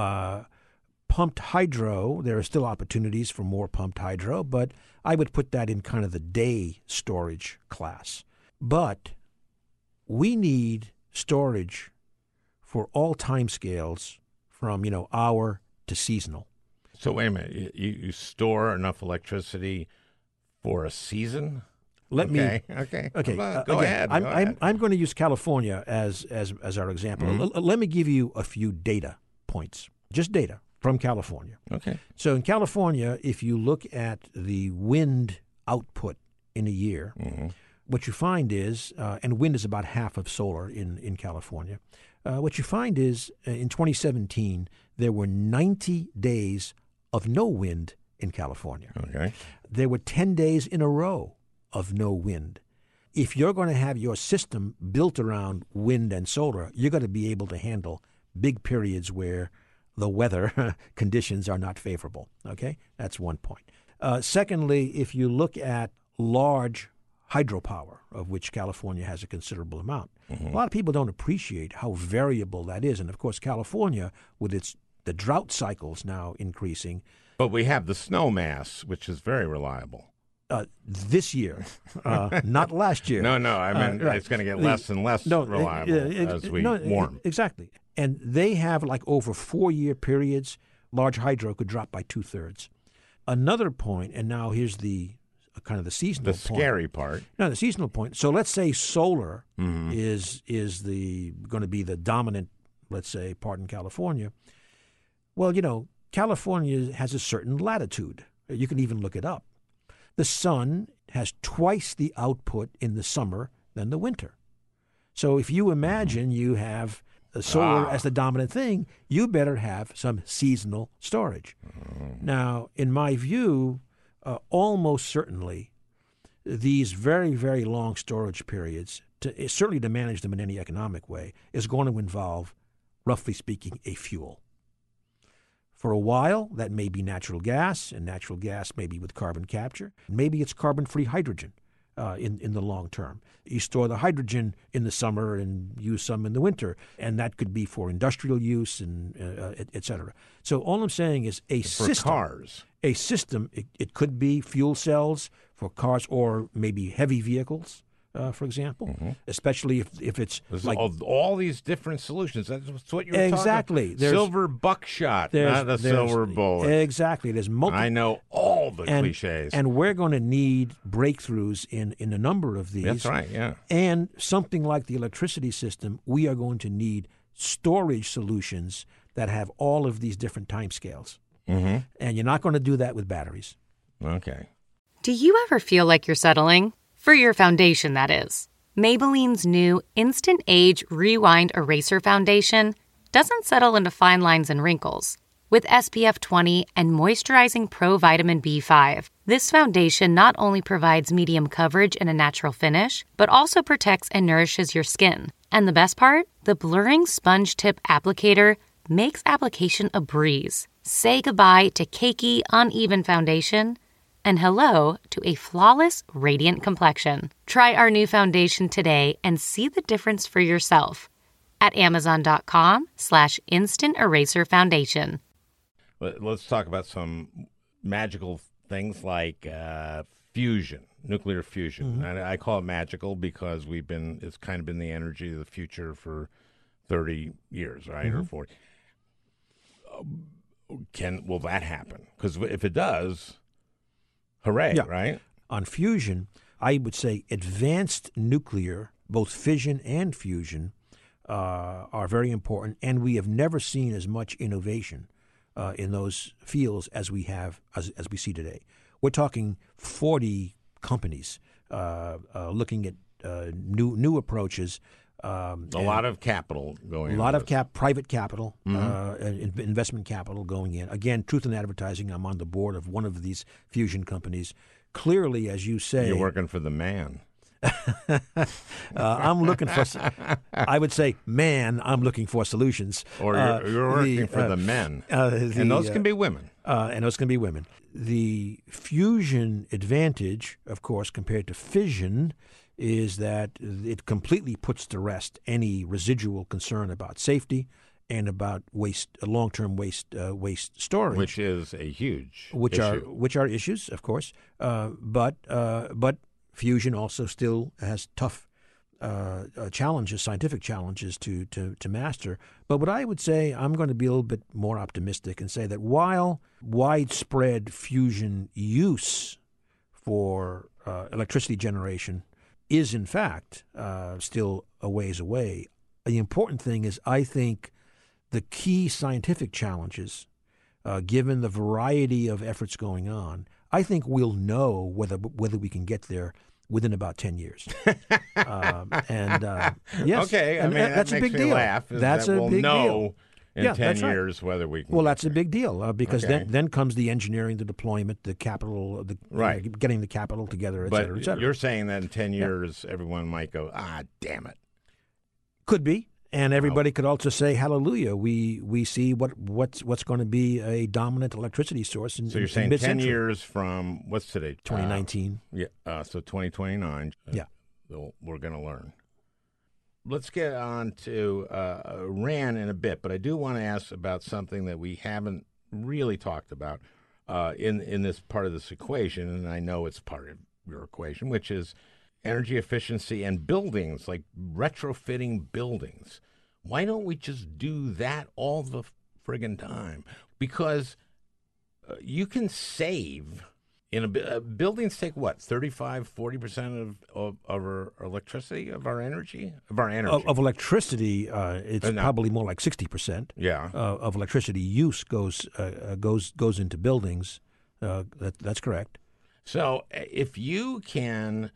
Pumped hydro, there are still opportunities for more pumped hydro, but I would put that in kind of the day storage class. But we need storage for all time scales from, hour to seasonal. So wait a minute, you store enough electricity for a season? Okay. Go ahead. I'm going to use California as our example. Mm-hmm. Let me give you a few data points, just data from California. Okay. So in California, if you look at the wind output in a year, mm-hmm. what you find is, and wind is about half of solar in California, what you find is in 2017, there were 90 days of no wind in California. Okay. There were 10 days in a row of no wind. If you're going to have your system built around wind and solar, you're going to be able to handle big periods where the weather conditions are not favorable. Okay? That's one point. Secondly, if you look at large hydropower, of which California has a considerable amount, mm-hmm. a lot of people don't appreciate how variable that is. And of course, California, with the drought cycles now increasing. But we have the snow mass, which is very reliable. This year, not last year. No, I mean, right. It's going to get less and less reliable as we warm. Exactly. And they have, like, over 4-year periods, large hydro could drop by 2/3. Another point, and now here's the kind of the seasonal point. The scary part. No, the seasonal point. So let's say solar mm-hmm. is going to be the dominant, let's say, part in California. Well, California has a certain latitude. You can even look it up. The sun has twice the output in the summer than the winter. So if you imagine you have solar as the dominant thing, you better have some seasonal storage. Now, in my view, almost certainly these very, very long storage periods, certainly to manage them in any economic way, is going to involve, roughly speaking, a fuel. For a while, that may be natural gas, and natural gas may be with carbon capture. Maybe it's carbon-free hydrogen in the long term. You store the hydrogen in the summer and use some in the winter, and that could be for industrial use and et cetera. So all I'm saying is for cars. A system, it could be fuel cells for cars or maybe heavy vehicles. For example, mm-hmm. especially if it's there's like all these different solutions. That's what you're exactly. talking about. Silver buckshot, not a silver bullet. Exactly. There's multiple. I know all the cliches. And we're going to need breakthroughs in a number of these. That's right, yeah. And something like the electricity system, we are going to need storage solutions that have all of these different timescales. Mm-hmm. And you're not going to do that with batteries. Okay. Do you ever feel like you're settling? For your foundation, that is. Maybelline's new Instant Age Rewind Eraser Foundation doesn't settle into fine lines and wrinkles. With SPF 20 and moisturizing Pro Vitamin B5, this foundation not only provides medium coverage and a natural finish, but also protects and nourishes your skin. And the best part? The blurring sponge tip applicator makes application a breeze. Say goodbye to cakey, uneven foundation and hello to a flawless, radiant complexion. Try our new foundation today and see the difference for yourself at Amazon.com/Instant Eraser Foundation. Let's talk about some magical things like fusion, nuclear fusion. Mm-hmm. And I call it magical because it's kind of been the energy of the future for 30 years, right, Mm-hmm. or 40. Will that happen? Because if it does, hooray, Yeah. right? On fusion, I would say advanced nuclear, both fission and fusion, are very important, and we have never seen as much innovation in those fields as we have as we see today. We're talking 40 companies looking at new approaches. A lot of capital going. A lot of this. private capital, investment capital going in. Again, Truth in Advertising, I'm on the board of one of these fusion companies. Clearly, as you say, You're working for the man. I'm looking for, I would say, I'm looking for solutions. Or you're working for the men. And those can be women. And those can be women. The fusion advantage, of course, compared to fission, is that it completely puts to rest any residual concern about safety and about long-term waste storage, Which is a huge which issue. are issues, of course. But fusion also still has tough challenges, scientific challenges to master. But what I would say, I'm going to be a little bit more optimistic and say that while widespread fusion use for electricity generation is in fact still a ways away, the important thing is I think the key scientific challenges, given the variety of efforts going on, I think we'll know whether we can get there within about 10 years. Yes. Okay, I mean, that's that a makes big me deal. laugh. That's a we'll big know deal. in Yeah, 10 that's right. years whether we can. Well, get that's a there. big deal because Okay. then comes the engineering, the deployment, the capital, Right. Getting the capital together, et But cetera, et cetera. you're saying that in 10 years, everyone might go, damn it. Could be. And everybody could also say, hallelujah, we see what's going to be a dominant electricity source in So you're saying 10 mid-century. years from, what's today? 2019. Yeah, so 2029. Yeah. We're going to learn. Let's get on to RAN in a bit, but I do want to ask about something that we haven't really talked about in this part of this equation, and I know it's part of your equation, which is energy efficiency and buildings, like retrofitting buildings. Why don't we just do that all the friggin' time? Because you can save in buildings take what, 35-40% of our electricity, of our energy. Of electricity, it's No. probably more like 60%. Yeah. Of electricity use goes into buildings. That's correct. So if you can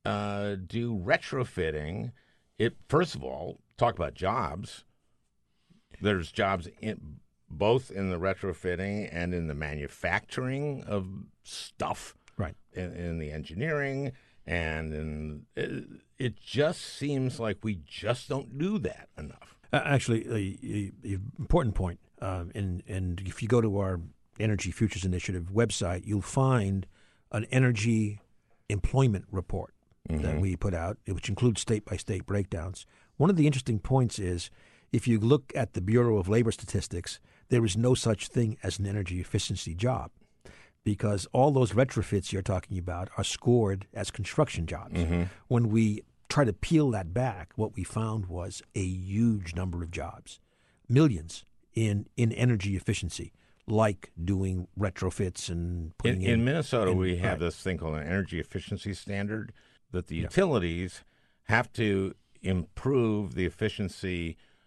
do retrofitting, first of all, talk about jobs. There's jobs both in the retrofitting and in the manufacturing of stuff, Right. in the engineering, and it just seems like we just don't do that enough. Actually, a important point. And if you go to our Energy Futures Initiative website, you'll find an energy employment report that we put out, which includes state-by-state breakdowns. One of the interesting points is, if you look at the Bureau of Labor Statistics, there is no such thing as an energy efficiency job, because all those retrofits you're talking about are scored as construction jobs. When we try to peel that back, what we found was a huge number of jobs, millions in energy efficiency, like doing retrofits and putting In Minnesota, we have right. this thing called an energy efficiency standard that the utilities have to improve the efficiency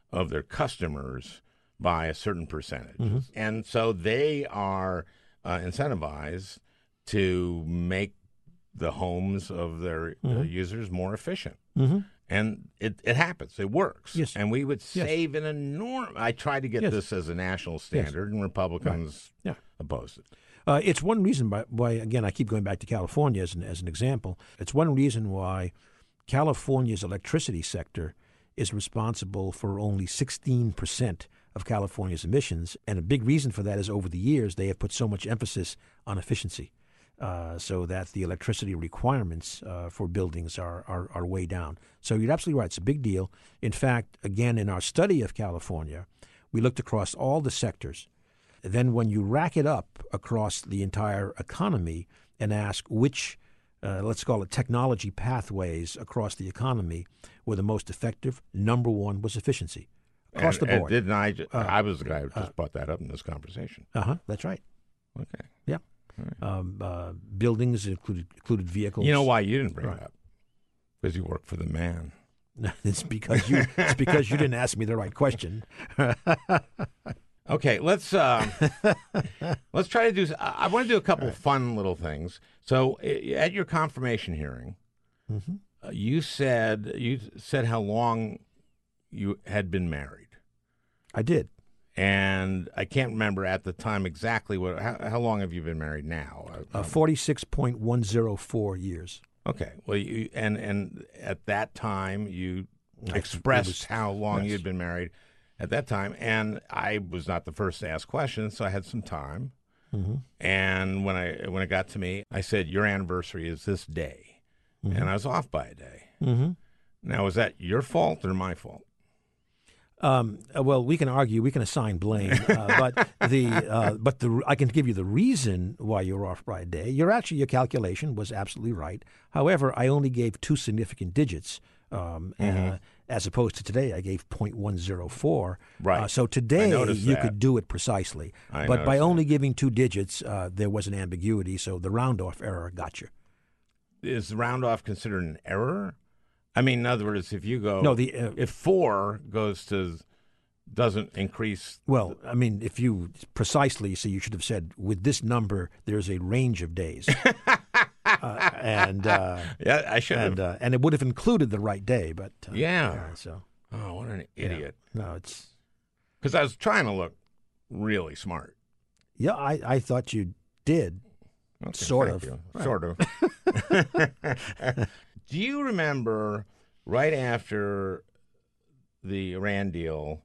of their customers by a certain percentage. Mm-hmm. And so they are incentivized to make the homes of their users more efficient. Mm-hmm. And it happens. It works. Yes. And we would save an enormous... I tried to get this as a national standard, and Republicans opposed it. It's one reason why, again, I keep going back to California as an example. It's one reason why California's electricity sector is responsible for only 16% of California's emissions. And a big reason for that is over the years, they have put so much emphasis on efficiency. So that the electricity requirements for buildings are way down. So you're absolutely right. It's a big deal. In fact, again, in our study of California, we looked across all the sectors. Then when you rack it up across the entire economy and ask which, let's call it technology pathways across the economy were the most effective, number one was efficiency across the board. Didn't I was the guy who just brought that up in this conversation. That's right. Okay. Yeah. Buildings included vehicles. You know why you didn't bring it up? Because you work for the man. It's because you didn't ask me the right question. Okay, let's try to do. I want to do a couple fun little things. So, at your confirmation hearing, you said how long you had been married. I did. And I can't remember at the time exactly how long have you been married now? 46.104 years. Okay. Well, and at that time you expressed how long you'd been married at that time, and I was not the first to ask questions, so I had some time. Mm-hmm. And when it got to me, I said, "Your anniversary is this day," and I was off by a day. Mm-hmm. Now, is that your fault or my fault? Well, we can argue, we can assign blame, but I can give you the reason why you're off by a day. Your calculation was absolutely right. However, I only gave two significant digits, as opposed to today, I gave 0.104. Right. So today you could do it precisely, but by only giving two digits, there was an ambiguity. So the round-off error got you. Is the round-off considered an error? I mean, in other words, if you go, if 4 doesn't increase. Well, I mean, if you precisely, so you should have said, with this number, there's a range of days. Yeah, I should have. And it would have included the right day, but. So. Oh, what an idiot. Yeah. No, it's. Because I was trying to look really smart. Yeah, I thought you did. Okay, sort of. Right. Sort of. Do you remember right after the Iran deal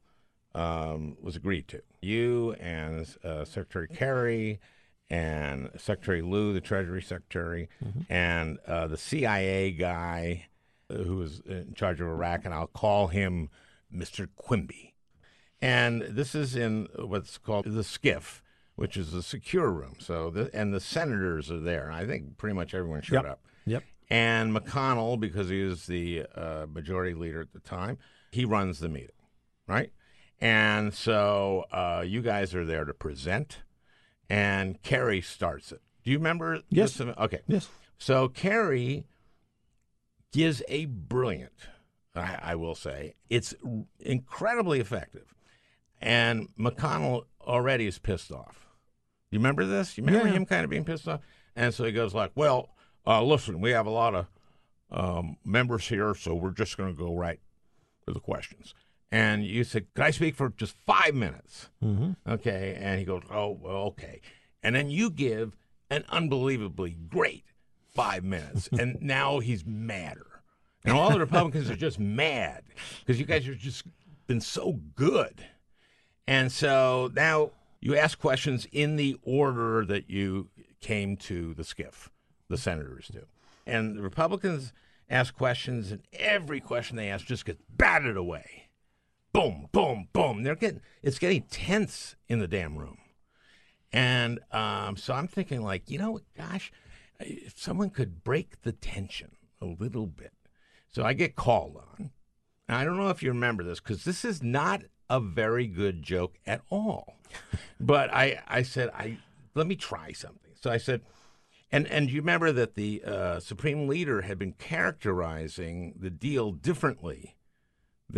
was agreed to, you and Secretary Kerry and Secretary Lew, the Treasury Secretary, and the CIA guy who was in charge of Iraq, and I'll call him Mr. Quimby. And this is in what's called the SCIF, which is the secure room. So, and the senators are there. I think pretty much everyone showed up. Yep. And McConnell, because he was the majority leader at the time, he runs the meeting, right? And so you guys are there to present, and Kerry starts it. Do you remember? Yes. This? Okay. Yes. So Kerry gives a brilliant, I will say, it's incredibly effective. And McConnell already is pissed off. You remember this? You remember him kind of being pissed off? And so he goes like, well, listen, we have a lot of members here, so we're just going to go right to the questions. And you said, could I speak for just 5 minutes? Mm-hmm. Okay. And he goes, oh, well, okay. And then you give an unbelievably great 5 minutes. And now he's madder. And all the Republicans are just mad because you guys have just been so good. And so now you ask questions in the order that you came to the SCIF, the senators do. And the Republicans ask questions, and every question they ask just gets batted away. Boom, boom, boom. It's getting tense in the damn room. And so I'm thinking, like, gosh, if someone could break the tension a little bit. So I get called on. And I don't know if you remember this, because this is not a very good joke at all. But I said, let me try something. So I said, and you remember that the Supreme Leader had been characterizing the deal differently than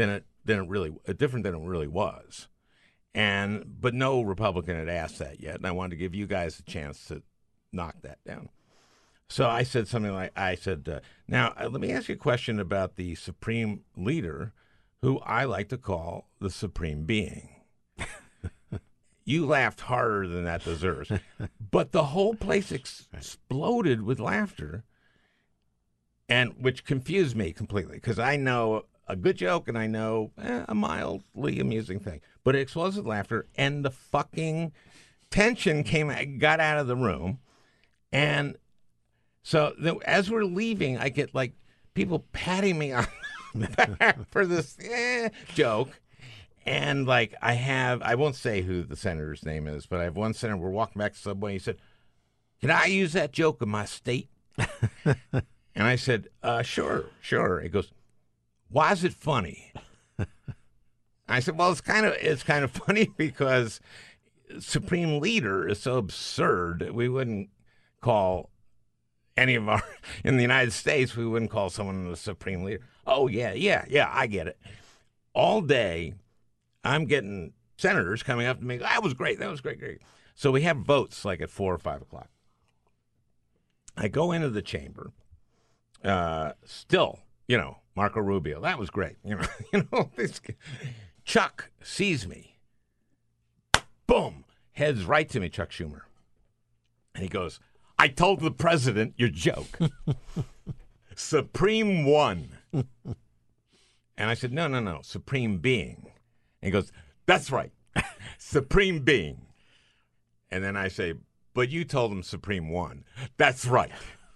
than it really was. But no Republican had asked that yet, and I wanted to give you guys a chance to knock that down. So I said something like, now let me ask you a question about the Supreme Leader, who I like to call the Supreme Being. You laughed harder than that deserves. But the whole place exploded with laughter, and which confused me completely, because I know a good joke and I know a mildly amusing thing. But it exploded with laughter, and the fucking tension got out of the room. And so as we're leaving, I get like people patting me on the back for this joke. And like I won't say who the senator's name is, but I have one senator, we're walking back to the subway, he said, "Can I use that joke in my state?" And I said, sure. He goes, "Why is it funny?" I said, "Well, it's kind of funny because Supreme Leader is so absurd. We wouldn't call any of our, in the United States, we wouldn't call someone the Supreme Leader." "Oh, yeah, I get it." All day, I'm getting senators coming up to me, "That was great. Great." So we have votes like at 4 or 5 o'clock. I go into the chamber, still, Marco Rubio, "That was great." This Chuck sees me. Boom, heads right to me, Chuck Schumer. And he goes, "I told the president your joke." Supreme won. And I said, no, Supreme Being. And he goes, "That's right, Supreme Being." And then I say, "But you told him Supreme won." "That's right."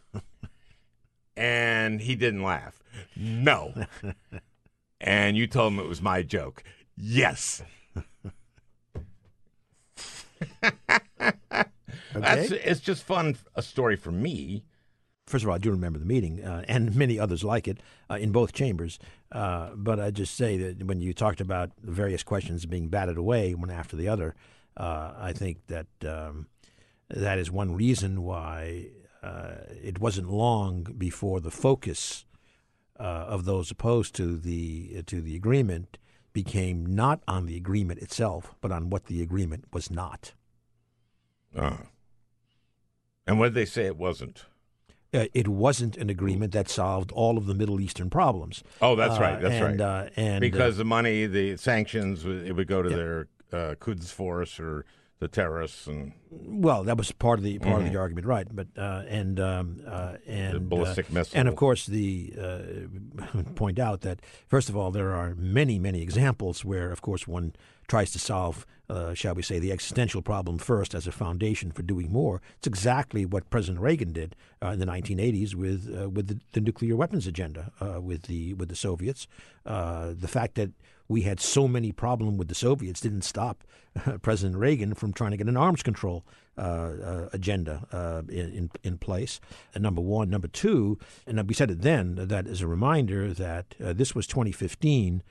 And he didn't laugh. "No." "And you told him it was my joke." "Yes." It's just fun, a story for me. First of all, I do remember the meeting, and many others like it, in both chambers. But I just say that when you talked about the various questions being batted away one after the other, I think that that is one reason why it wasn't long before the focus of those opposed to the agreement became not on the agreement itself, but on what the agreement was not. And what did they say it wasn't? It wasn't an agreement that solved all of the Middle Eastern problems. Oh, that's right. Right. And because the money, the sanctions, it would go to their Quds Force or the terrorists, and well, that was part of the argument, right? But the ballistic missile, and of course, the point out that first of all, there are many examples where, of course, one tries to solve, shall we say, the existential problem first as a foundation for doing more. It's exactly what President Reagan did in the 1980s with the nuclear weapons agenda with the Soviets. The fact that we had so many problems with the Soviets didn't stop President Reagan from trying to get an arms control agenda in place. Number one. Number two, and we said it then, that as a reminder that this was 2015,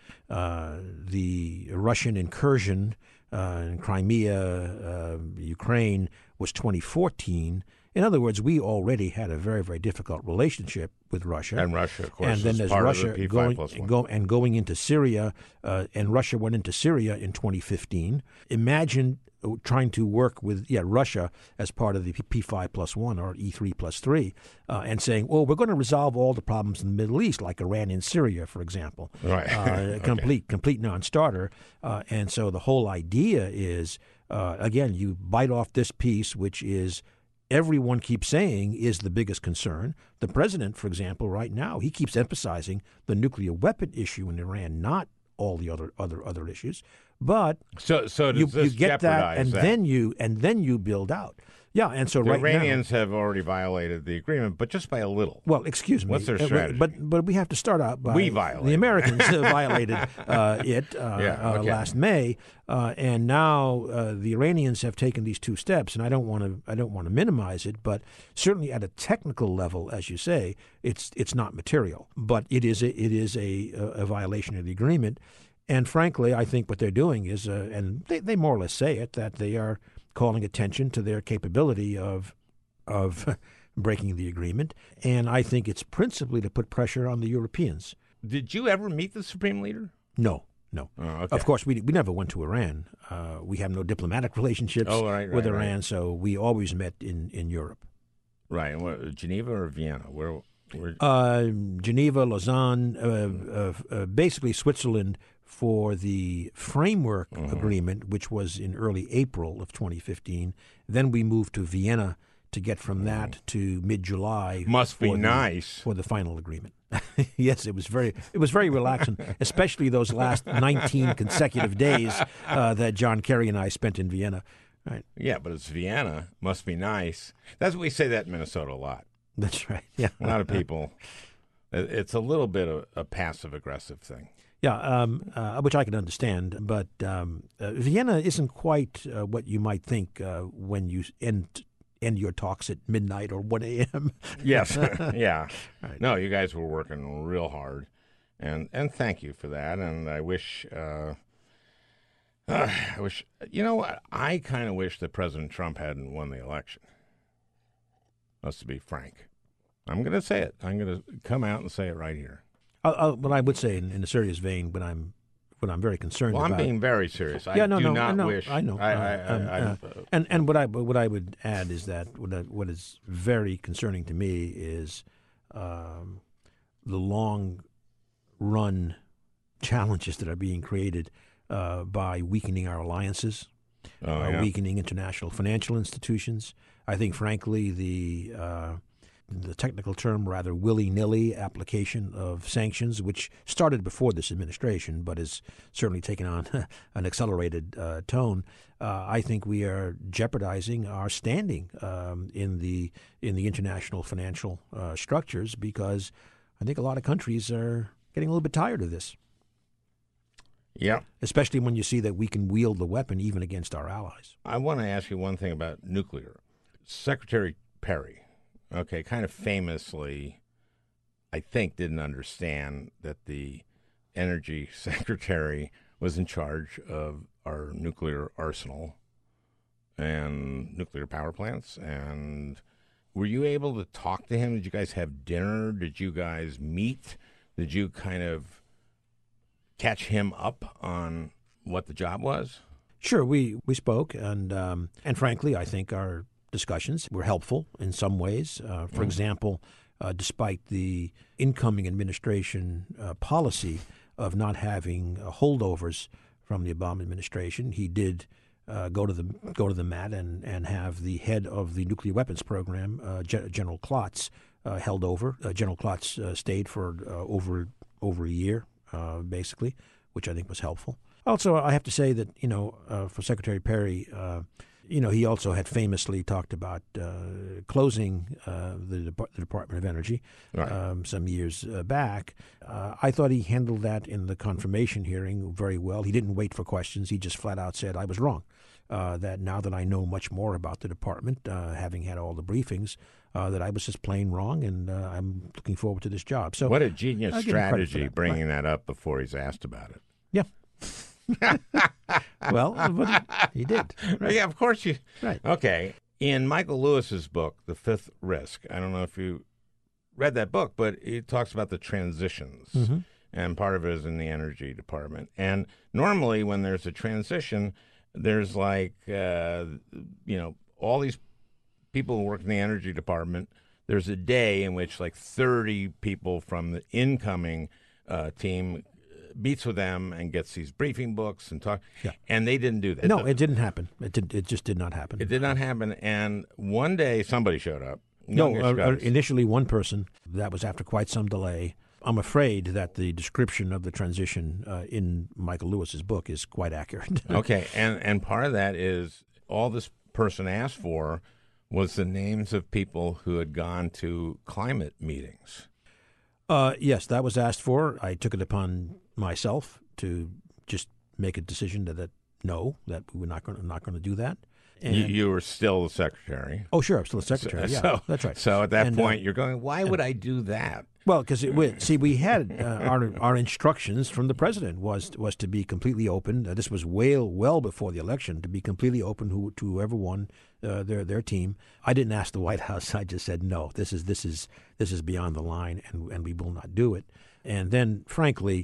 the Russian incursion in Crimea, Ukraine, was 2014. In other words, we already had a very, very difficult relationship with Russia. And Russia, of course, and then there's Russia going into Syria, and Russia went into Syria in 2015. Imagine trying to work with Russia as part of the P5+1 or E3+3, and saying, "Oh, we're going to resolve all the problems in the Middle East, like Iran and Syria, for example." Right. Complete non-starter. And so the whole idea is, again, you bite off this piece, which is everyone keeps saying is the biggest concern. The president, for example, right now, he keeps emphasizing the nuclear weapon issue in Iran, not all the other issues. But so you this get that, and that? then you build out. Yeah, and so the right Iranians now, have already violated the agreement, but just by a little. Well, excuse me. What's their strategy? But we have to start out by we violated. The Americans violated it last May, and now the Iranians have taken these two steps. And I don't want to minimize it, but certainly at a technical level, as you say, it's not material, but it is a violation of the agreement. And frankly, I think what they're doing is, and they more or less say it, that they are calling attention to their capability of breaking the agreement. And I think it's principally to put pressure on the Europeans. Did you ever meet the Supreme Leader? No. no. Oh, okay. Of course, we never went to Iran. We have no diplomatic relationships with Iran, so we always met in Europe. Right. And what, Geneva or Vienna? Where? Geneva, Lausanne, basically Switzerland for the framework agreement, which was in early April of 2015. Then we moved to Vienna to get from that to mid-July. Must be nice for the final agreement. Yes, it was very relaxing, especially those last 19 consecutive days that John Kerry and I spent in Vienna. Right. Yeah, but it's Vienna. Must be nice. That's what we say that in Minnesota a lot. That's right. Yeah, a lot of people. It's a little bit of a passive-aggressive thing. Yeah, which I can understand. But Vienna isn't quite what you might think when you end your talks at midnight or 1 a.m. Yes. Yeah. Right. No, you guys were working real hard, and thank you for that. And I wish. You know what? I kind of wish that President Trump hadn't won the election. Let's be frank. I'm going to say it. I'm going to come out and say it right here. But I would say, in a serious vein, when I'm very concerned. Well, about. I'm being very serious. Yeah, I do not wish. I know. And what I would add is that what is very concerning to me is the long run challenges that are being created by weakening our alliances, weakening international financial institutions. I think, frankly, the technical term, rather willy-nilly application of sanctions, which started before this administration but has certainly taken on an accelerated tone, I think we are jeopardizing our standing in the international financial structures, because I think a lot of countries are getting a little bit tired of this. Yeah. Especially when you see that we can wield the weapon even against our allies. I want to ask you one thing about nuclear. Secretary Perry, kind of famously, I think, didn't understand that the energy secretary was in charge of our nuclear arsenal and nuclear power plants. And were you able to talk to him? Did you guys have dinner? Did you guys meet? Did you kind of catch him up on what the job was? Sure, we spoke, and frankly, I think our discussions were helpful in some ways. For example, despite the incoming administration policy of not having holdovers from the Obama administration, he did go to the mat and have the head of the nuclear weapons program, General Klotz, held over. General Klotz stayed for over a year, basically, which I think was helpful. Also, I have to say that, for Secretary Perry, he also had famously talked about closing the Department of Energy some years back. I thought he handled that in the confirmation hearing very well. He didn't wait for questions. He just flat out said, I was wrong. That now that I know much more about the department, having had all the briefings, that I was just plain wrong, and I'm looking forward to this job. So, what a genius strategy, bringing that up before he's asked about it. Yeah. Well, but he did. Right. Yeah, of course you. Right. Okay. In Michael Lewis's book, The Fifth Risk, I don't know if you read that book, but he talks about the transitions, and part of it is in the energy department. And normally when there's a transition, there's like, all these people who work in the energy department, there's a day in which like 30 people from the incoming team meets with them and gets these briefing books and talk. Yeah. And they didn't do that. No, it didn't happen. It just did not happen. It did not happen. And one day somebody showed up. Initially one person. That was after quite some delay. I'm afraid that the description of the transition in Michael Lewis's book is quite accurate. Okay. And part of that is all this person asked for was the names of people who had gone to climate meetings. Yes, that was asked for. I took it upon myself to just make a decision that we're not going to do that. And you were still the secretary. Oh, sure, I'm still the secretary. That's right. So at that point, you're going, why would I do that? Well, because we had our instructions from the president was to be completely open. This was well before the election, to be completely open to whoever won their team. I didn't ask the White House. I just said no. This is beyond the line, and we will not do it. And then, frankly,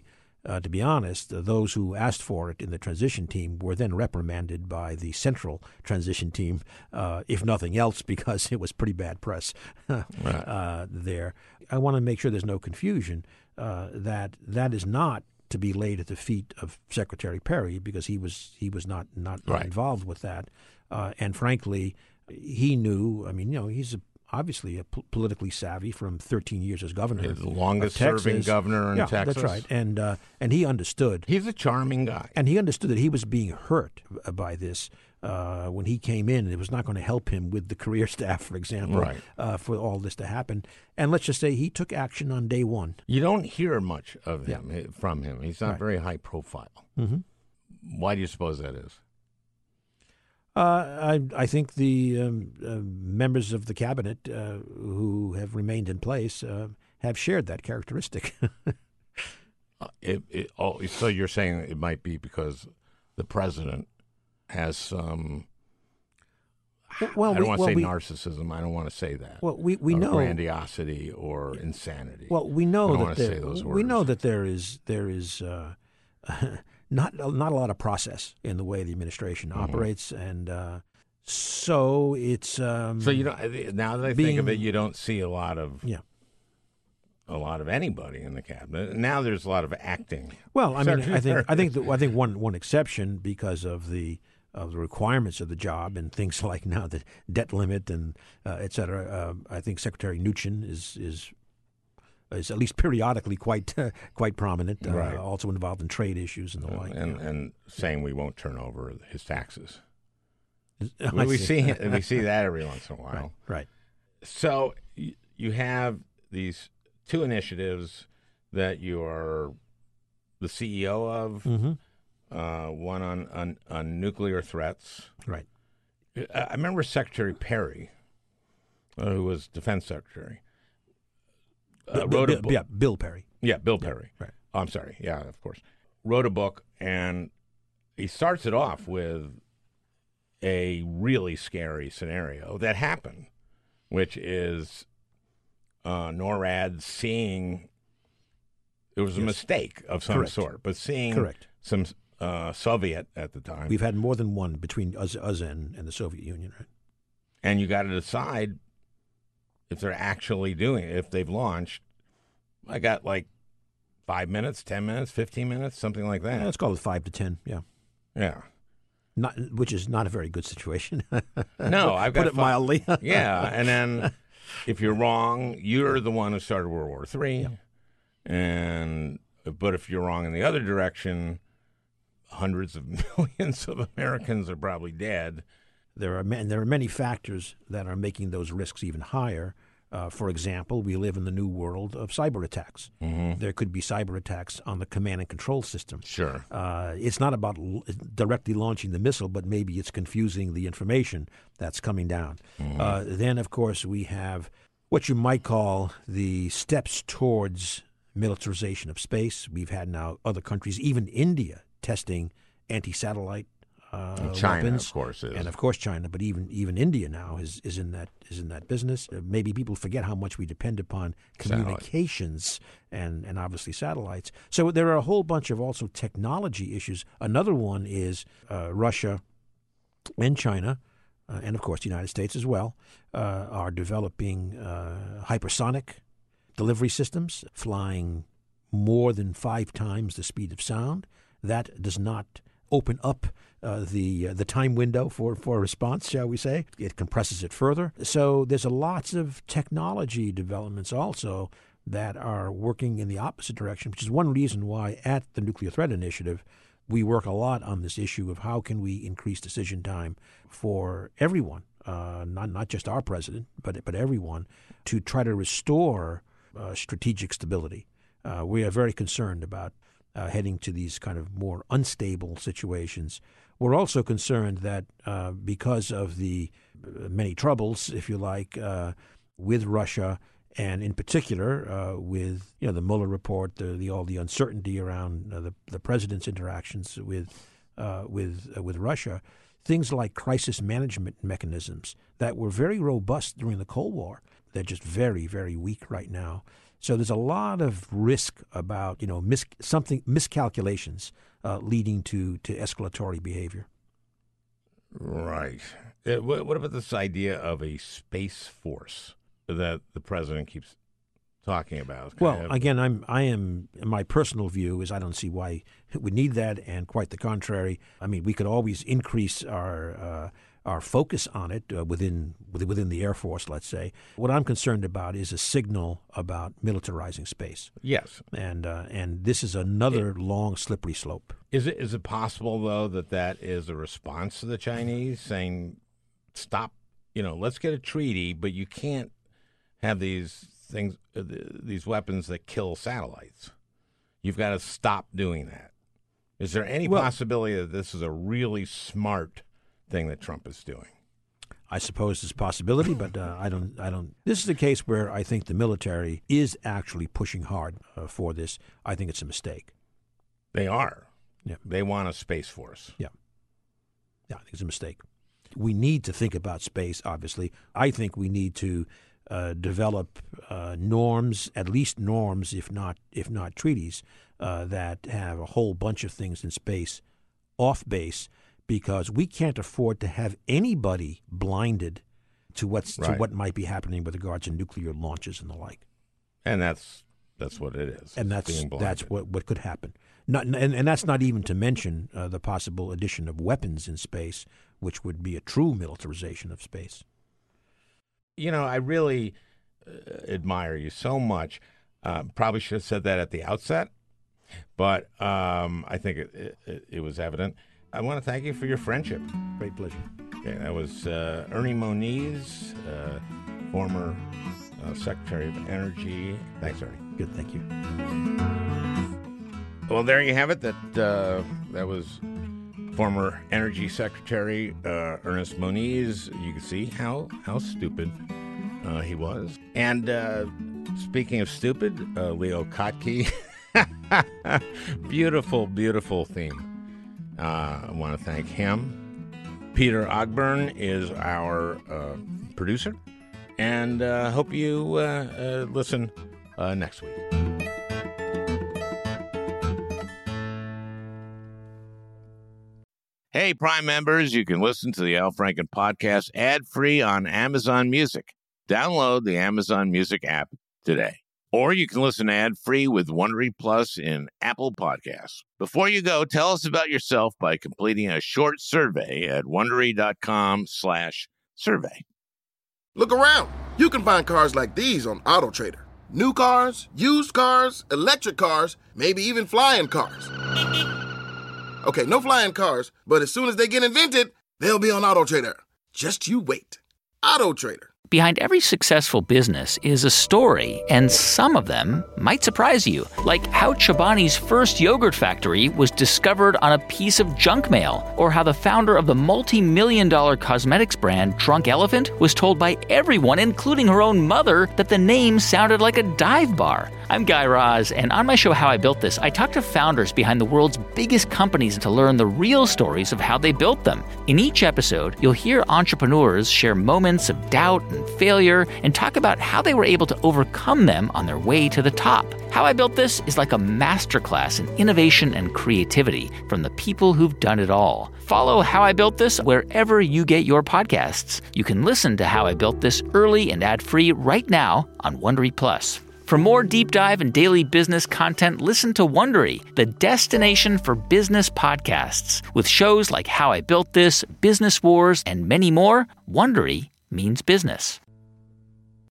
to be honest, those who asked for it in the transition team were then reprimanded by the central transition team, if nothing else, because it was pretty bad press there. I want to make sure there's no confusion that is not to be laid at the feet of Secretary Perry, because he was not involved with that, and frankly, he knew. I mean, he's obviously politically savvy from 13 years as governor. The longest-serving governor in Texas. That's right, and he understood. He's a charming guy, and he understood that he was being hurt by this when he came in. It was not going to help him with the career staff, for example, for all this to happen. And let's just say he took action on day one. You don't hear much of him from him. He's not very high profile. Mm-hmm. Why do you suppose that is? I think the members of the cabinet who have remained in place have shared that characteristic. So you're saying it might be because the president has some. I don't want to say narcissism. I don't want to say that. Well, we know grandiosity or insanity. Well, we know I don't want to say those words. We know that there is not a lot of process in the way the administration operates, and so it's. So now that I think of it, you don't see a lot of anybody in the cabinet. Now there's a lot of acting. Well, I mean, I think one exception, because of the requirements of the job and things like now the debt limit and et cetera. I think Secretary Mnuchin is at least periodically quite prominent, also involved in trade issues and the like. And saying we won't turn over his taxes. We see that every once in a while. Right. So you have these two initiatives that you are the CEO of, one on nuclear threats. Right. I remember Secretary Perry, who was Defense Secretary, wrote a book. Yeah, Bill Perry. Yeah, Bill Perry. Right. Oh, I'm sorry. Yeah, of course. Wrote a book, and he starts it off with a really scary scenario that happened, which is NORAD seeing it was a mistake of some sort, but seeing some Soviet at the time. We've had more than one between us and the Soviet Union, right? And you got to decide if they're actually doing it, if they've launched. I got like 5 minutes, 10 minutes, 15 minutes, something like that. Let's call it 5 to 10, yeah. Yeah. Which is not a very good situation. No, I've got put it mildly. Yeah, and then if you're wrong, you're the one who started World War III. Yeah. But if you're wrong in the other direction, hundreds of millions of Americans are probably dead. There are many factors that are making those risks even higher. For example, we live in the new world of cyber attacks. Mm-hmm. There could be cyber attacks on the command and control system. Sure. It's not about directly launching the missile, but maybe it's confusing the information that's coming down. Mm-hmm. Then, of course, we have what you might call the steps towards militarization of space. We've had now other countries, even India, testing anti-satellite China, weapons. Of course, is. And of course China, but even India now is in that business. Maybe people forget how much we depend upon communications and obviously satellites. So there are a whole bunch of also technology issues. Another one is Russia and China, and of course the United States as well, are developing hypersonic delivery systems, flying more than 5 times the speed of sound. That does not open up the time window for a response, shall we say. It compresses it further. So there's lots of technology developments also that are working in the opposite direction, which is one reason why at the Nuclear Threat Initiative we work a lot on this issue of how can we increase decision time for everyone, not just our president, but everyone, to try to restore strategic stability. We are very concerned about heading to these kind of more unstable situations. We're also concerned that because of the many troubles, if you like, with Russia, and in particular with the Mueller report, all the uncertainty around the president's interactions with Russia, things like crisis management mechanisms that were very robust during the Cold War, they're just very, very weak right now. So there's a lot of risk about, miscalculations leading to escalatory behavior. Right. What about this idea of a space force that the president keeps talking about? Well, again, my personal view is I don't see why we need that, and quite the contrary. I mean, we could always increase our focus on it within the Air Force, let's say. What I'm concerned about is a signal about militarizing space. Yes, and this is another long, slippery slope. Is it possible though that is a response to the Chinese saying, "Stop, let's get a treaty, but you can't have these things, these weapons that kill satellites. You've got to stop doing that." Is there any possibility that this is a really smart thing that Trump is doing? I suppose there's a possibility, but I don't. This is a case where I think the military is actually pushing hard for this. I think it's a mistake. They are. Yeah. They want a space force. Yeah. Yeah, I think it's a mistake. We need to think about space, obviously. I think we need to develop norms, at least norms, if not treaties, that have a whole bunch of things in space off base, because we can't afford to have anybody blinded to what might be happening with regards to nuclear launches and the like. And that's what it is. And that's what could happen. And that's not even to mention the possible addition of weapons in space, which would be a true militarization of space. I really admire you so much. Probably should have said that at the outset, but I think it was evident. I want to thank you for your friendship. Great pleasure. Okay, that was Ernie Moniz, former Secretary of Energy. Thanks, Ernie. Good, thank you. Well, there you have it. That was former Energy Secretary Ernest Moniz. You can see how stupid he was. And speaking of stupid, Leo Kottke. Beautiful, beautiful theme. I want to thank him. Peter Ogburn is our producer. And hope you listen next week. Hey, Prime members, you can listen to the Al Franken podcast ad-free on Amazon Music. Download the Amazon Music app today. Or you can listen ad-free with Wondery Plus in Apple Podcasts. Before you go, tell us about yourself by completing a short survey at Wondery.com/survey. Look around. You can find cars like these on AutoTrader. New cars, used cars, electric cars, maybe even flying cars. Okay, no flying cars, but as soon as they get invented, they'll be on AutoTrader. Just you wait. AutoTrader. Behind every successful business is a story, and some of them might surprise you. Like how Chobani's first yogurt factory was discovered on a piece of junk mail, or how the founder of the multi-million-dollar cosmetics brand Drunk Elephant was told by everyone, including her own mother, that the name sounded like a dive bar. I'm Guy Raz, and on my show How I Built This, I talk to founders behind the world's biggest companies to learn the real stories of how they built them. In each episode, you'll hear entrepreneurs share moments of doubt and failure and talk about how they were able to overcome them on their way to the top. How I Built This is like a masterclass in innovation and creativity from the people who've done it all. Follow How I Built This wherever you get your podcasts. You can listen to How I Built This early and ad-free right now on Wondery Plus. For more deep dive and daily business content, listen to Wondery, the destination for business podcasts. With shows like How I Built This, Business Wars, and many more, Wondery means business.